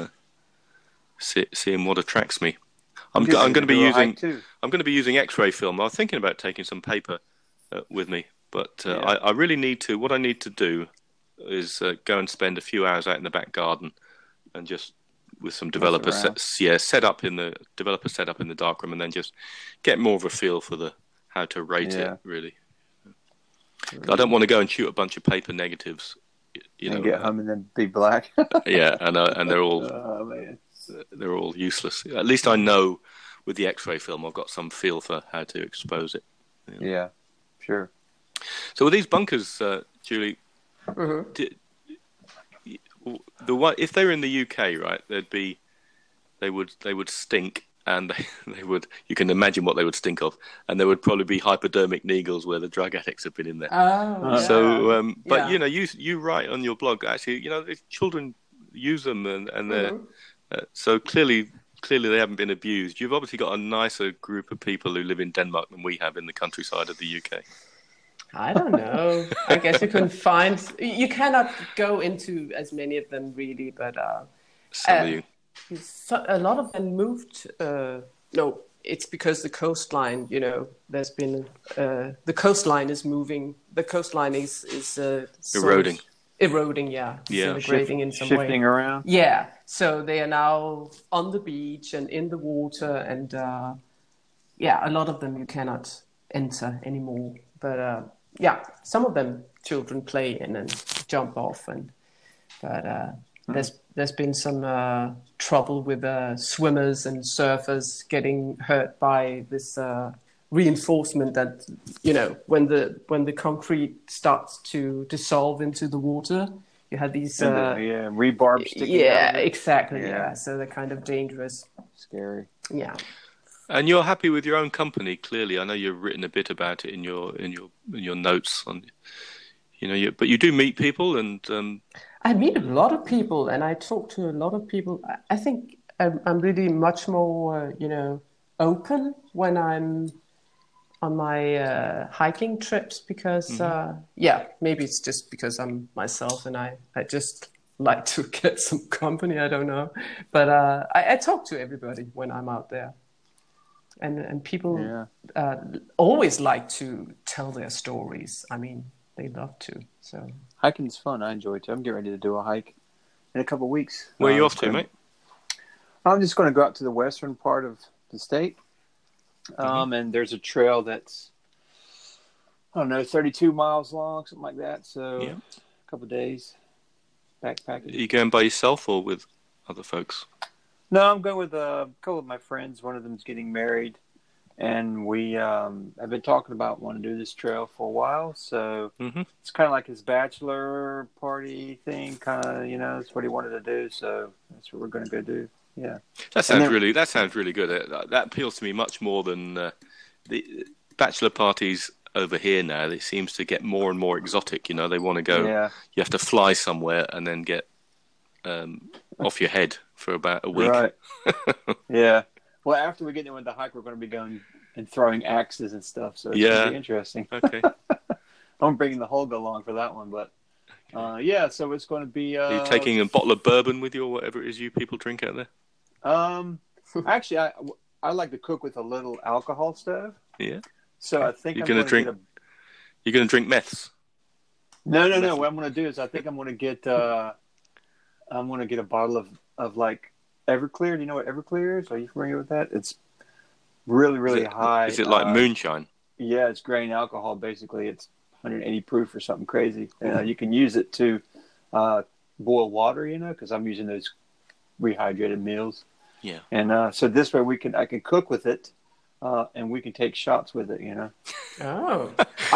attracts me. I'm going to be using X-ray film. I was thinking about taking some paper with me, but I really need to. What I need to do is go and spend a few hours out in the back garden and just with some developer set up in the darkroom, and then just get more of a feel for how to rate it. Really, I don't want to go and shoot a bunch of paper negatives. And get home and then be black. and they're all useless. At least I know with the X-ray film, I've got some feel for how to expose it. Yeah, sure. So with these bunkers, Julie, if they were in the UK, right, they would stink, and they would. You can imagine what they would stink of, and there would probably be hypodermic needles where the drug addicts have been in there. But you write on your blog, actually, if children use them, and they're so clearly they haven't been abused. You've obviously got a nicer group of people who live in Denmark than we have in the countryside of the UK. I don't know. I guess you can find. You cannot go into as many of them really, but Some of you. a lot of them moved. No, it's because the coastline. There's been the coastline is moving. The coastline is Eroding. Eroding, yeah, Yeah. disintegrating in some way. Shifting around. Yeah, so they are now on the beach and in the water, and a lot of them you cannot enter anymore. But some of them children play in and jump off, but there's been some trouble with swimmers and surfers getting hurt by this reinforcement that when the concrete starts to dissolve into the water, you have these rebarb sticking out of it. Exactly, so they're kind of dangerous. Scary. Yeah. And you're happy with your own company, clearly. I know you've written a bit about it in your notes on, but you do meet people, and I meet a lot of people, and I talk to a lot of people. I think I'm really much more, open when I'm on my hiking trips because, maybe it's just because I'm myself and I just like to get some company. I don't know, but I talk to everybody when I'm out there. And people always like to tell their stories. I mean, they love to. So hiking's fun. I enjoy it too. I'm getting ready to do a hike in a couple of weeks. Where are you off to, mate? I'm just going to go out to the western part of the state. And there's a trail that's, 32 miles long, something like that. So a couple of days backpacking. Are you going by yourself or with other folks? No, I'm going with a couple of my friends. One of them's getting married, and we have been talking about wanting to do this trail for a while. So it's kind of like his bachelor party thing, kind of, that's what he wanted to do. So that's what we're going to go do. Yeah, that sounds really good. That appeals to me much more than the bachelor parties over here now. It seems to get more and more exotic. They want to go. Yeah. You have to fly somewhere and then get off your head for about a week. Right. Yeah. Well, after we get in with the hike, we're going to be going and throwing axes and stuff. So it's going to be interesting. Okay. I'm bringing the Holga along for that one, but so it's going to be. Are you taking a bottle of bourbon with you, or whatever it is you people drink out there? Actually, I like to cook with a little alcohol stove. Yeah. So I think you're going to drink. You're going to drink meths. No. What I'm going to do is I think I'm going to get. I'm going to get a bottle of like Everclear. Do you know what Everclear is? Are you familiar with that? It's really, really high. Is it like moonshine? Yeah, it's grain alcohol. Basically, it's 180 proof or something crazy. You can use it to boil water. Because I'm using those rehydrated meals. Yeah. And so this way I can cook with it, and we can take shots with it. Oh.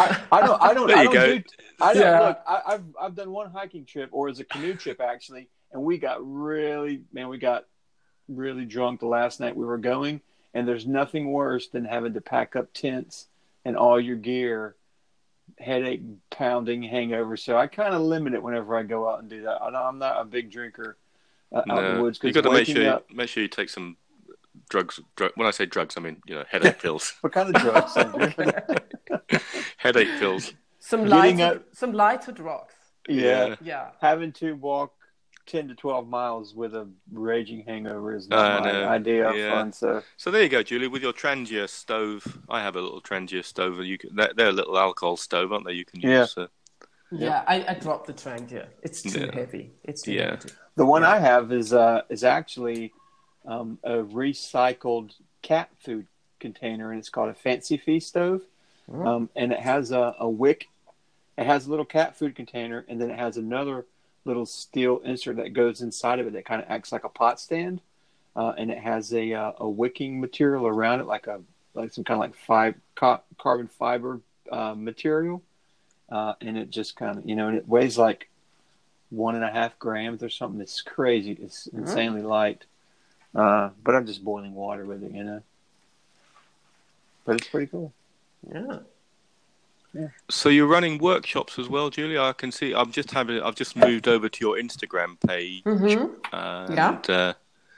Look, I've done one hiking trip, or as a canoe trip actually, and we got really drunk the last night we were going, and there's nothing worse than having to pack up tents and all your gear, headache, pounding, hangover. So I kind of limit it whenever I go out and do that. I'm not a big drinker out in the woods. You got to make sure you take some drugs. When I say drugs, I mean headache pills. What kind of drugs? Headache pills. Some lighter drugs. Yeah. Having to walk 10 to 12 miles with a raging hangover is not my idea of fun. So there you go, Julie. With your Trangia stove, I have a little Trangia stove. They're a little alcohol stove, aren't they? You can use. I dropped the Trangia. It's too heavy. It's too heavy. The one I have is actually a recycled cat food container, and it's called a Fancy Feast stove. And it has a wick. It has a little cat food container, and then it has another little steel insert that goes inside of it that kind of acts like a pot stand, and it has a wicking material around it, like some kind of like carbon fiber material, and it just kind of and it weighs like 1.5 grams or something. It's crazy. It's insanely light, but I'm just boiling water with it, But it's pretty cool. Yeah. So you're running workshops as well, Julia. I can see. I've just moved over to your Instagram page, and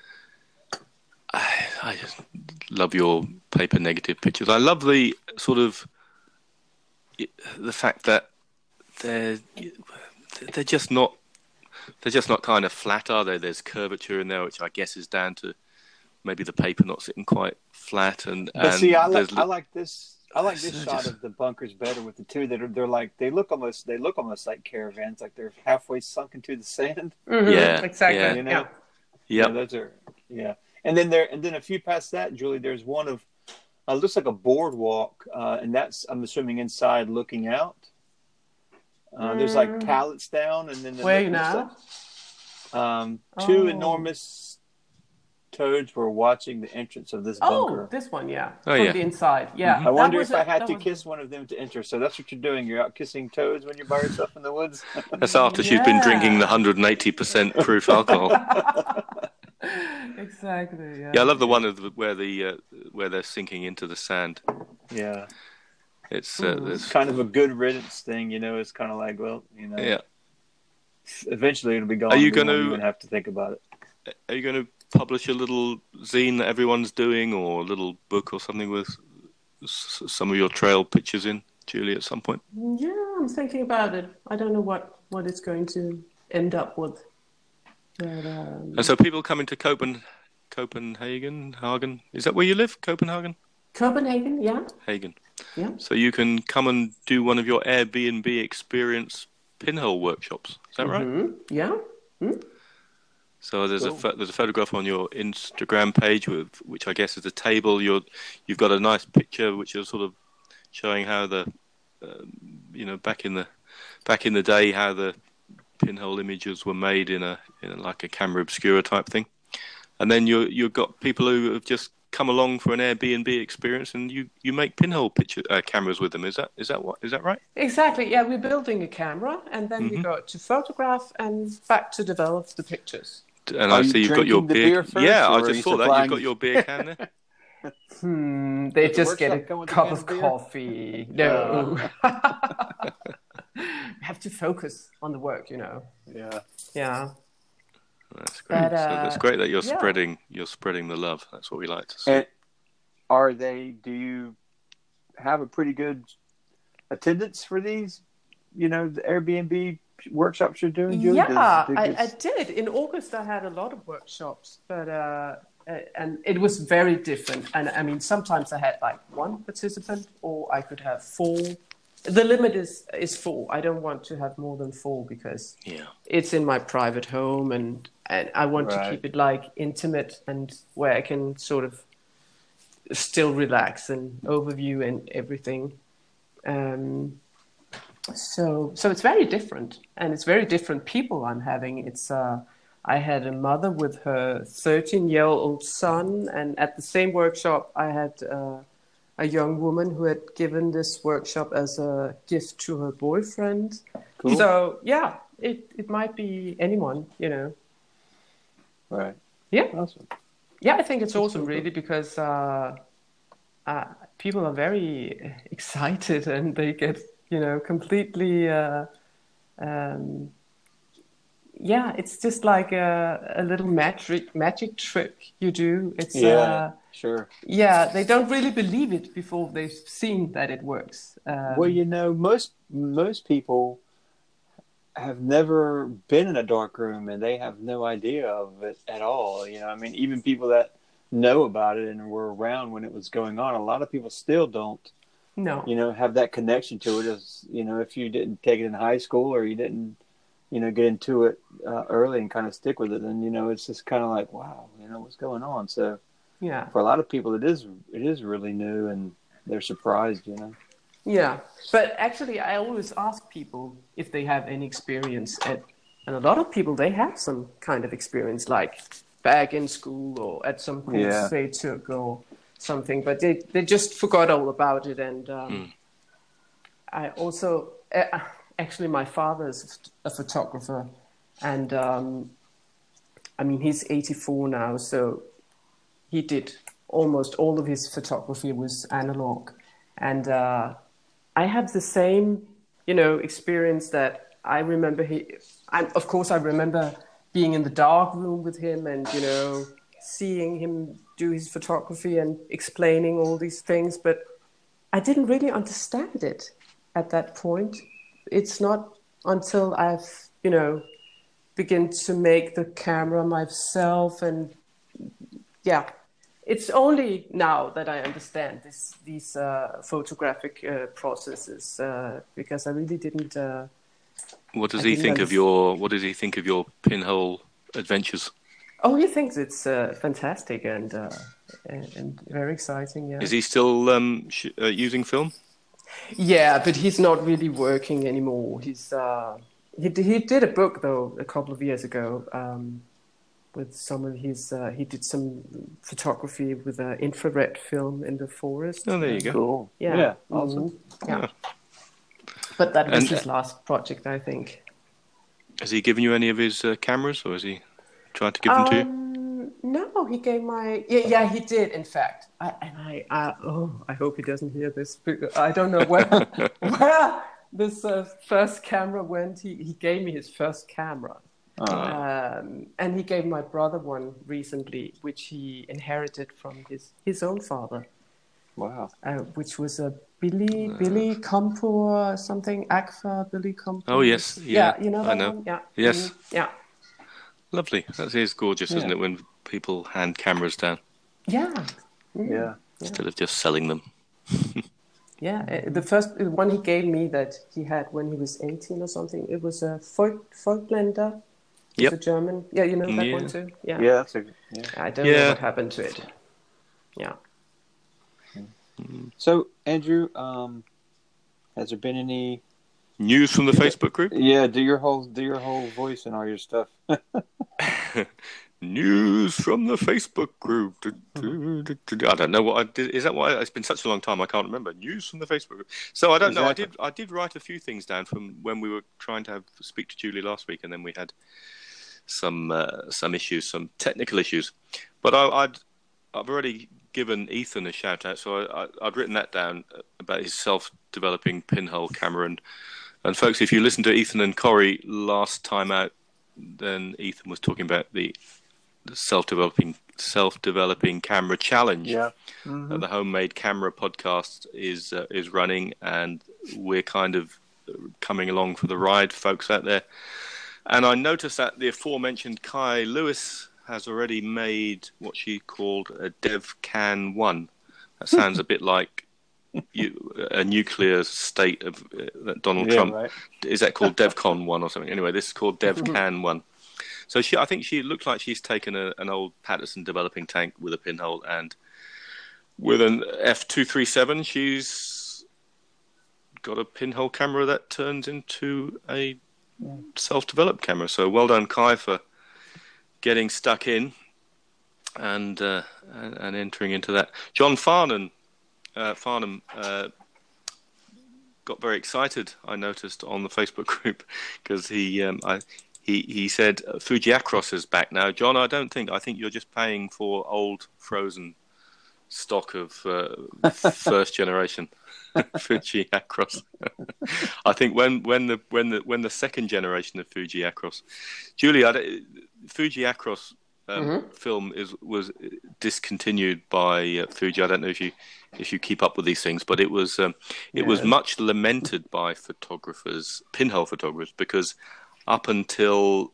I just love your paper negative pictures. I love the sort of, the fact that they're just not kind of flat, are they? There's curvature in there, which I guess is down to maybe the paper not sitting quite flat. But see, I like this shot of the bunkers better with the two that are they look almost like caravans, like they're halfway sunk into the sand. Mm-hmm. Yeah, exactly. Yeah. You know, yeah, those are And then a few past that, Julie, there's one of looks like a boardwalk, and that's I'm assuming inside looking out. There's like pallets down, and then where now? Two enormous toads were watching the entrance of this bunker. Oh, this one, yeah. Oh, From yeah. the inside, yeah. I wonder if I had to kiss one of them to enter. So that's what you're doing. You're out kissing toads when you're by yourself in the woods. That's after she's been drinking the 180% proof alcohol. Exactly. Yeah. Yeah, I love the one where they're sinking into the sand. Yeah. It's kind of a good riddance thing, It's kind of like, well, Yeah. Eventually it'll be gone. Are you going to have to think about it? Are you going to publish a little zine that everyone's doing, or a little book or something with some of your trail pictures in, Julie, at some point? Yeah, I'm thinking about it. I don't know what it's going to end up with. But, and so people coming to Copenhagen, Hagen. Is that where you live, Copenhagen? Copenhagen, yeah. Hagen. Yeah. So you can come and do one of your Airbnb experience pinhole workshops. Is that right? Yeah. Mm-hmm. So there's a photograph on your Instagram page, which I guess is a table. You've got a nice picture which is sort of showing how the back in the day how the pinhole images were made in a like a camera obscura type thing, and then you've got people who have just come along for an Airbnb experience, and you make pinhole cameras with them. Is that right? Exactly. Yeah, we're building a camera, and then we go to photograph and back to develop the pictures. And I see you've got your beer. Yeah, I just saw that you've got your beer can there. They just get a cup of coffee. No. Have to focus on the work, Yeah. Yeah. That's great. So that's great that you're spreading the love. That's what we like to see. And do you have a pretty good attendance for these, the Airbnb workshops you're doing, Julie? Yeah, I did. In August, I had a lot of workshops, but and it was very different. And I mean, sometimes I had like one participant, or I could have 4. The limit is 4. I don't want to have more than 4 because it's in my private home, and I want to keep it like intimate and where I can sort of still relax and overview and everything. So it's very different, and it's very different people I'm having. It's I had a mother with her 13-year-old son, and at the same workshop I had a young woman who had given this workshop as a gift to her boyfriend. Cool. So yeah, it might be anyone, Right. Yeah. Awesome. Yeah, I think it's awesome, really, because people are very excited and they get, completely. It's just like a little magic trick you do. It's sure. Yeah, they don't really believe it before they've seen that it works. Well, most people have never been in a dark room and they have no idea of it at all. Even people that know about it and were around when it was going on, a lot of people still don't. No. Have that connection to it as, if you didn't take it in high school or you didn't, get into it early and kind of stick with it, then, it's just kind of like, wow, what's going on? So yeah, for a lot of people, it is really new and they're surprised, Yeah, but actually I always ask people if they have any experience and a lot of people, they have some kind of experience, like back in school or at some course they took or something, but they just forgot all about it. And I also, actually my father is a photographer, and he's 84 now, so he did almost all of his photography was analog. And I have the same, experience that I remember. I remember being in the dark room with him and, seeing him do his photography and explaining all these things, but I didn't really understand it. at that point. It's not until I've, begin to make the camera myself, and it's only now that I understand these photographic processes, because I really didn't. What does he think of your pinhole adventures? Oh, he thinks it's fantastic and very exciting. Yeah. Is he still using film? Yeah, but he's not really working anymore. He did a book though a couple of years ago with some of his. He did some photography with infrared film in the forest. Oh, there you go. Cool. Yeah. Awesome. Mm-hmm. Yeah. But that was his last project, I think. Has he given you any of his cameras, or has he tried to give them to you? No, he gave my. Yeah, he did. In fact, I hope he doesn't hear this. I don't know where this first camera went. He gave me his first camera, and he gave my brother one recently, which he inherited from his own father. Wow. Which was a Billy Compo something, Agfa Billy Compo. Oh yes, yeah, you know that I know. one? Yeah. Yes. Mm-hmm. Yeah. Lovely. That is gorgeous, isn't it? When people hand cameras down. Yeah. Mm-hmm. Yeah. Instead of just selling them. Yeah. The first one he gave me that he had when he was 18 or something, it was a Voigtländer. It's a German. Yeah, you know that one too? Yeah. Yeah, that's I don't know what happened to it. Yeah. So, Andrew, has there been any news from the Facebook group? Yeah, do your whole voice and all your stuff. News from the Facebook group. I don't know what I did. Is that why it's been such a long time? I can't remember. News from the Facebook group. So I don't know. I did write a few things down from when we were trying to speak to Julie last week, and then we had some issues, some technical issues. But I've already given Ethan a shout out, so I'd written that down about his self-developing pinhole camera. And folks, if you listen to Ethan and Corey last time out, then Ethan was talking about the self-developing camera challenge that the Homemade Camera podcast is running, and we're kind of coming along for the ride, folks out there. And I noticed that the aforementioned Kai Lewis has already made what she called a DevCan 1. That sounds a bit like a nuclear state of Donald Trump. Right. Is that called DevCon 1 or something? Anyway, this is called DevCan 1. So I think she looked like she's taken an old Patterson developing tank with a pinhole, and with an F237, she's got a pinhole camera that turns into a self-developed camera. So well done, Kai, for getting stuck in and entering into that. John Farnham got very excited, I noticed, on the Facebook group, because he said Fuji Acros is back now. John, I think you're just paying for old frozen stock of first generation Fuji Acros. I think when the second generation of Fuji Acros, Julie, Fuji Acros film was discontinued by Fuji. I don't know if you keep up with these things, but it was much lamented by pinhole photographers, because up until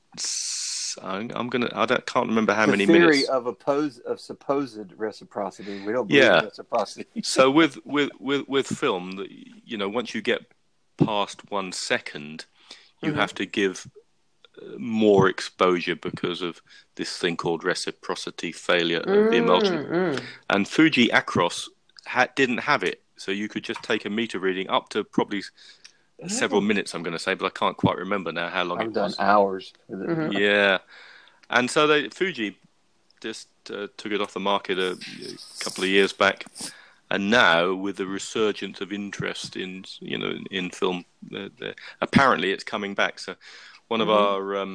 I can't remember how many minutes. The theory of supposed reciprocity. We don't believe in reciprocity. So with film, once you get past 1 second, you have to give more exposure because of this thing called reciprocity failure of the emulsion. And Fuji Acros didn't have it, so you could just take a meter reading up to probably several minutes, I'm going to say, but I can't quite remember now how long it was. I've done hours. Yeah. And so Fuji just took it off the market a couple of years back, and now with the resurgence of interest in film, apparently it's coming back. So one of our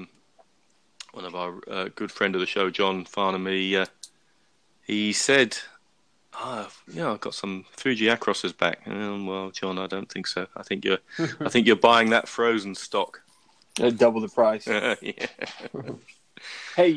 good friend of the show, John Farnham, he said, I've got some Fuji Acros's back. Well, John, I don't think so. I think you're buying that frozen stock. Double the price. Yeah. Hey,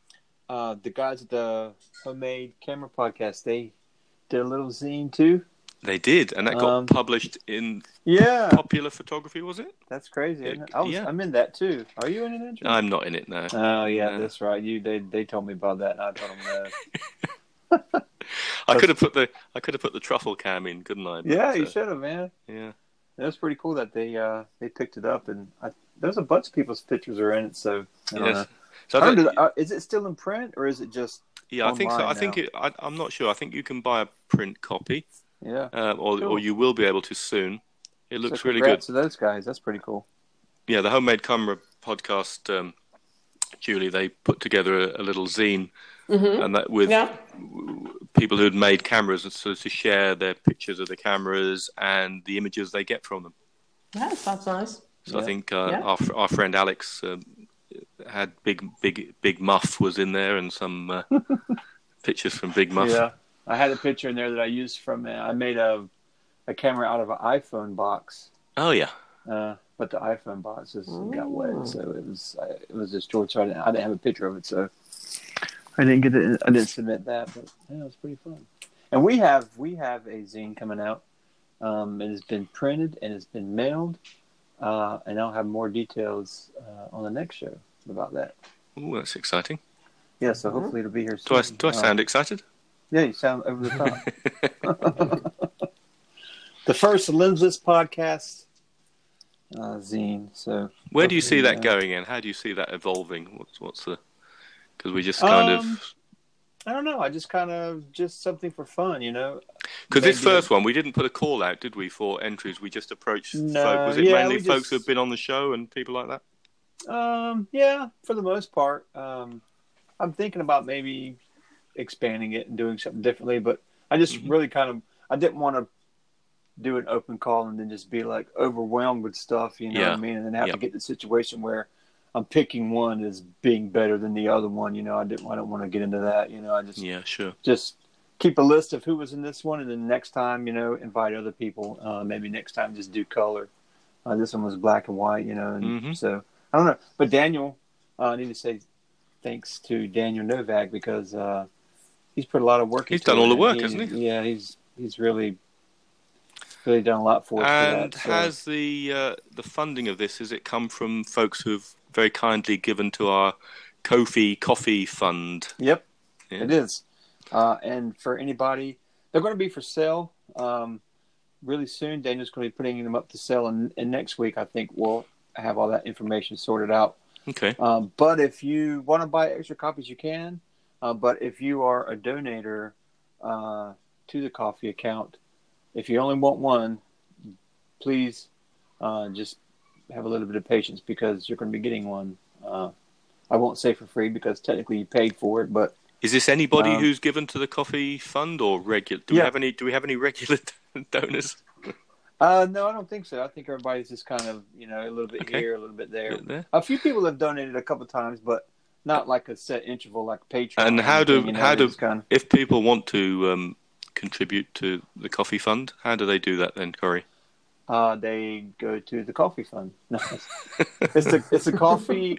the guys at the Homemade Camera podcast, they did a little zine too. They did, and that got published in Popular Photography, was it? That's crazy, isn't it? I'm in that too. Are you in it, Andrew? I'm not in it, no. Oh, yeah, that's right. They told me about that, and I told them no. I could have put the truffle cam in, couldn't I? But, you should have, man. Yeah. It was pretty cool that they picked it up, and there's a bunch of people's pictures are in it, so I don't know. So is it still in print, or is it just I think so. I think I'm not sure. I think you can buy a print copy. Yeah. Or you will be able to soon. It looks really good. To those guys, that's pretty cool. Yeah, the Homemade Camera podcast, Julie, they put together a little zine, and that with people who'd made cameras, so to share their pictures of the cameras and the images they get from them. Yeah, that's nice. So I think our friend Alex had Big Muff was in there, and some pictures from Big Muff. Yeah, I had a picture in there that I used from. I made a camera out of an iPhone box. Oh yeah. But the iPhone box got wet, so it was destroyed. So I didn't have a picture of it, so I didn't get it. I didn't submit that, but it was pretty fun. And we have a zine coming out. It has been printed and it's been mailed, and I'll have more details on the next show about that. Oh, that's exciting. Yeah, so hopefully it'll be here soon. Do I sound excited? Yeah, you sound over the top. The first Lensless podcast zine. So where do you see that going in? How do you see that evolving? What's the? Because we just kind of. I don't know. I just just something for fun, you know. Because this first one, we didn't put a call out, did we, for entries? We just approached folk. Was it mainly folks who've been on the show and people like that? Yeah, for the most part. I'm thinking about maybe expanding it and doing something differently, but I just really I didn't want to do an open call and then just be like overwhelmed with stuff, you know what I mean? And then have to get the situation where I'm picking one as being better than the other one, you know. I don't want to get into that, you know. I just just keep a list of who was in this one, and then next time, you know, invite other people. Maybe next time just do color. This one was black and white, you know, and so I don't know. But Daniel, I need to say thanks to Daniel Novak because he's put a lot of work. He's done all the work, hasn't he? Yeah, he's really done a lot for us. And has the funding of this, has it come from folks who've very kindly given to our Ko-fi Coffee Fund? Yep, it is. And for anybody, they're going to be for sale really soon. Daniel's going to be putting them up to sale, and next week I think we'll have all that information sorted out. Okay. But if you want to buy extra copies, you can. But if you are a donator to the coffee account, if you only want one, please just have a little bit of patience because you're going to be getting one. I won't say for free because technically you paid for it, but is this anybody who's given to the coffee fund or regular? Do we have any regular donors? No, I don't think so. I think everybody's just kind of, you know, a little bit here, a little bit there. A few people have donated a couple of times, but not like a set interval like Patreon. And how do if people want to contribute to the coffee fund, how do they do that then, Corey? They go to the coffee fund. No, it's a coffee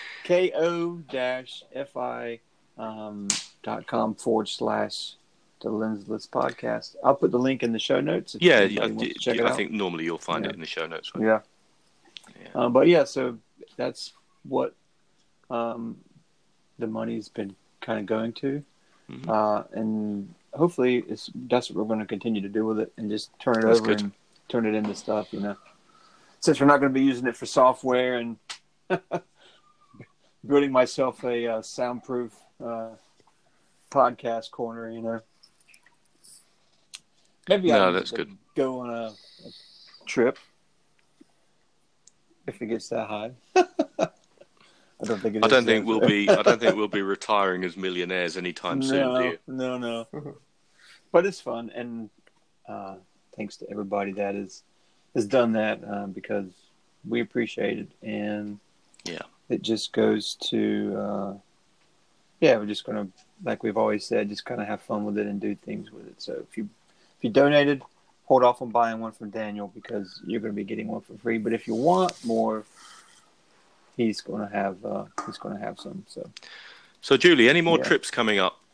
ko-fi.com / the Lensless podcast. I'll put the link in the show notes. I think normally you'll find it in the show notes. Right? Yeah. But so that's what the money's been kind of going to, and hopefully that's what we're going to continue to do with it, and just turn it over and turn it into stuff. You know, since we're not going to be using it for software and building myself a soundproof podcast corner. You know. Maybe that's good. Go on a trip if it gets that high. I don't think we'll be retiring as millionaires anytime soon. Do you? No. But it's fun, and thanks to everybody that has done that because we appreciate it, and it just goes to we're just gonna, like we've always said, just kind of have fun with it and do things with it. So if you donated, hold off on buying one from Daniel because you're going to be getting one for free. But if you want more, he's going to have some. So Julie, any more trips coming up,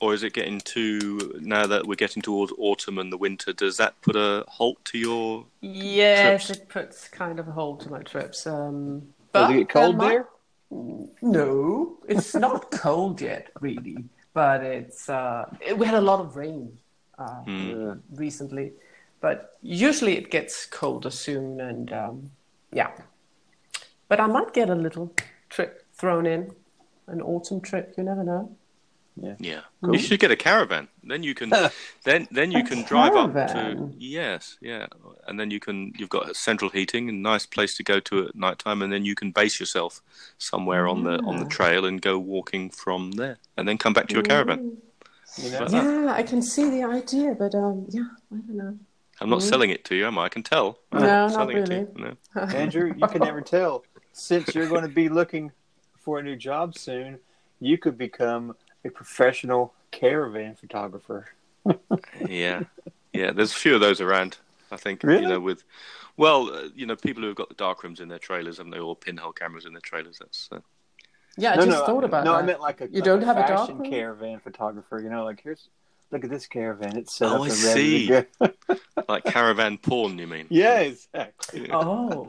or is it getting to, now that we're getting towards autumn and the winter, does that put a halt to your Yes, trips? it puts kind of a hold to my trips. Does But it get cold there? No, it's not cold yet, really. But we had a lot of rain recently. But usually it gets colder soon, and yeah. But I might get a little trip thrown in, an autumn trip. You never know. Yeah. Cool. You should get a caravan. Then you can then you can drive up to Caravan? yes, yeah. And then you've got central heating and a nice place to go to at night time, and then you can base yourself somewhere on the trail and go walking from there. And then come back to your caravan. Yeah, I can see the idea, but yeah, I don't know. I'm not selling it to you, am I? I can tell. I'm No, not selling it to really. you. No. Andrew, you can never tell. Since you're going to be looking for a new job soon, you could become a professional caravan photographer. Yeah. There's a few of those around. I think. Really? You know, people who've got the darkrooms in their trailers, haven't they, or pinhole cameras in their trailers? That's. Yeah, I just thought about that. No, I meant like you don't have a fashion darkroom? caravan photographer. You know, like look at this caravan. It's set up I and see. ready to go. Like caravan porn, you mean? Yeah, exactly. Oh.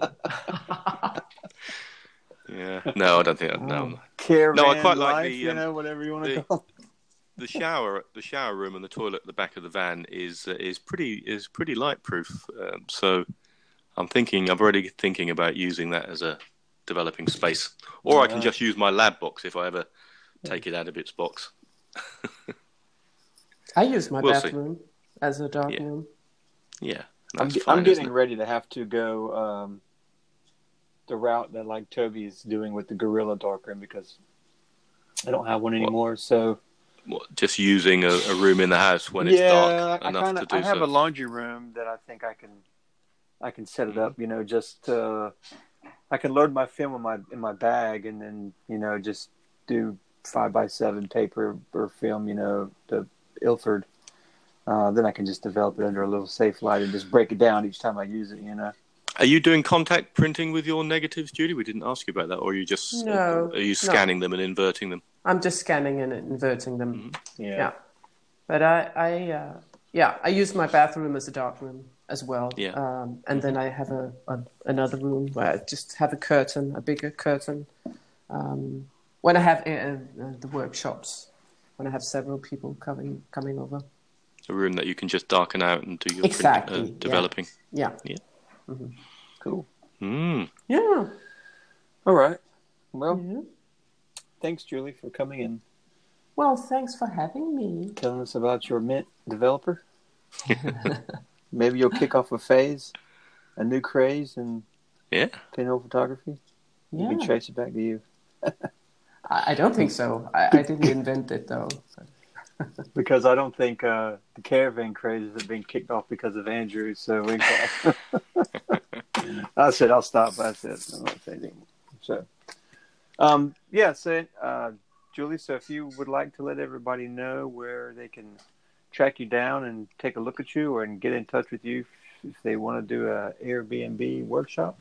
Yeah. No, I don't think. No. Caravan No, I quite like life, the, you know, whatever you want to call it. The shower room and the toilet at the back of the van is pretty light proof. So I'm already thinking about using that as a developing space, or I can just use my lab box if I ever take it out of its box. I use my We'll see. bathroom as a dark room. Yeah, I'm getting ready to have to go the route that like Toby is doing with the Gorilla darkroom because I don't have one anymore. So just using a room in the house when it's dark enough to do I have so. a laundry room that I think I can set it up. You know, just I can load my film in my bag and then just do 5x7 paper or film. You know, the Ilford. Then I can just develop it under a little safe light and just break it down each time I use it. You know. Are you doing contact printing with your negatives, Judy? We didn't ask you about that, or are you just are you scanning them and inverting them? I'm just scanning and inverting them. Mm-hmm. Yeah. But I use my bathroom as a dark room as well. Yeah. And then I have another room where I just have a bigger curtain. When I have the workshops, when I have several people coming over. A room that you can just darken out and do your developing. Yeah. Mm-hmm. Cool. Mm. Yeah. All right. Well, thanks, Julie, for coming in. Well, thanks for having me. Telling us about your Mint developer. Maybe you'll kick off a new craze in pinhole photography. Yeah. You can trace it back to you. I don't think so. I didn't invent it, though. Because I don't think the caravan craze has been kicked off because of Andrew. So I said I'll stop. I said I'm not saying anymore. So, Julie. So if you would like to let everybody know where they can track you down and take a look at you, or and get in touch with you if they want to do a Airbnb workshop.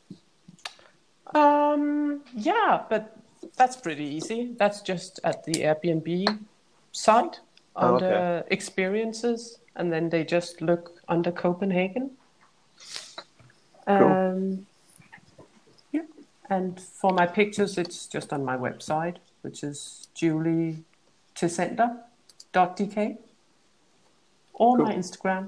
Yeah, but that's pretty easy. That's just at the Airbnb site under experiences, and then they just look under Copenhagen. Cool. Yeah, and for my pictures, it's just on my website, which is julietissenter.dk, or my Instagram,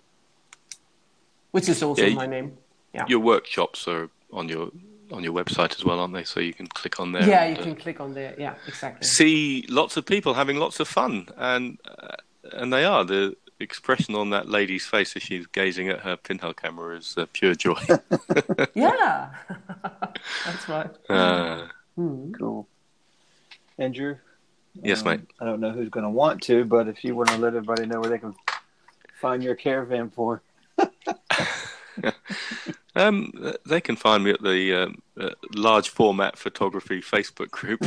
which is also my name. Yeah. Your workshops are on your website as well, aren't they? So you can click on there. Yeah, you can click on there. Yeah, exactly. See lots of people having lots of fun, and they are. The expression on that lady's face as she's gazing at her pinhole camera is pure joy. Yeah, that's right. Cool. Andrew? Yes, mate. I don't know who's going to want to, but if you want to let everybody know where they can find your caravan for. They can find me at the large format photography Facebook group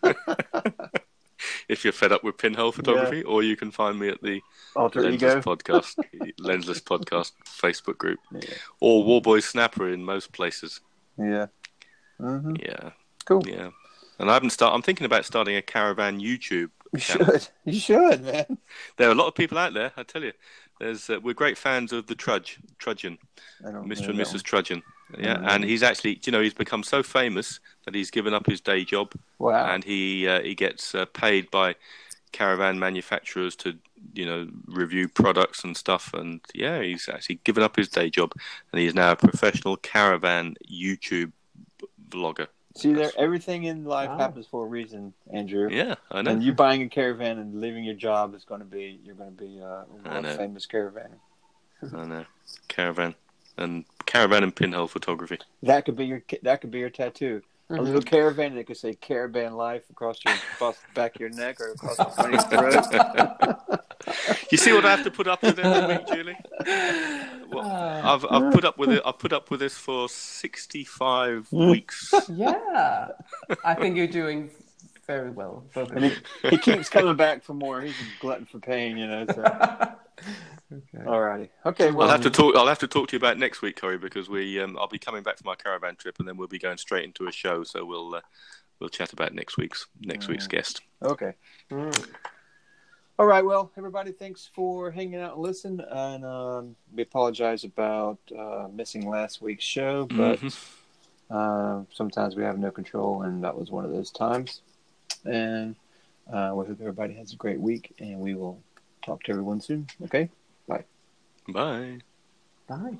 if you're fed up with pinhole photography, or you can find me at the Lensless Podcast Facebook group, or Warboy Snapper in most places. Yeah. Mm-hmm. Yeah. Cool. Yeah. And I'm thinking about starting a caravan YouTube You should, man. There are a lot of people out there, I tell you. We're great fans of the Trudgeon, Mr. and Mrs. Trudgeon. Yeah, and he's actually, he's become so famous that he's given up his day job. Wow. And he gets paid by caravan manufacturers to, review products and stuff. And yeah, he's actually given up his day job, and he's now a professional caravan YouTube vlogger. See, everything in life happens for a reason, Andrew. Yeah, I know. And you buying a caravan and leaving your job you're going to be a famous caravaner. I know. Caravan and pinhole photography. That could be your tattoo. Mm-hmm. A little caravan that could say "Caravan Life" across the back of your neck or across the front of your throat. You see what I have to put up with every week, Julie? I've put up with it. I've put up with this for 65 weeks. Yeah, I think you're doing very well. And he keeps coming back for more. He's a glutton for pain, So. Okay. Alrighty. Okay. Well, I'll have to talk to you about next week, Corey, because I'll be coming back from my caravan trip, and then we'll be going straight into a show. So we'll chat about next week's guest. Okay. All right. Well, everybody, thanks for hanging out and listening. And we apologize about missing last week's show, but sometimes we have no control, and that was one of those times. And we hope everybody has a great week, and we will talk to everyone soon. Okay. Bye. Bye. Bye.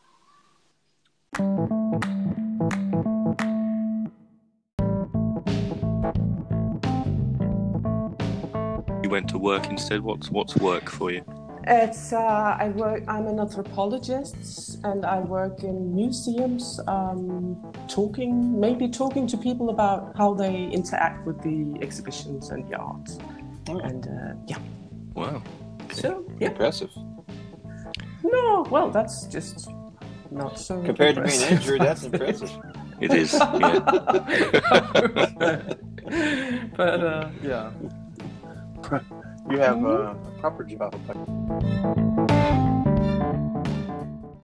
You went to work instead. What's work for you? It's I'm an anthropologist, and I work in museums, talking to people about how they interact with the exhibitions and the art. Oh. And yeah. Wow. Okay. So yeah. Impressive. No, well, that's just not so. Compared impressive. to me and Andrew, that's impressive. It is. Yeah. But yeah. You have a proper job.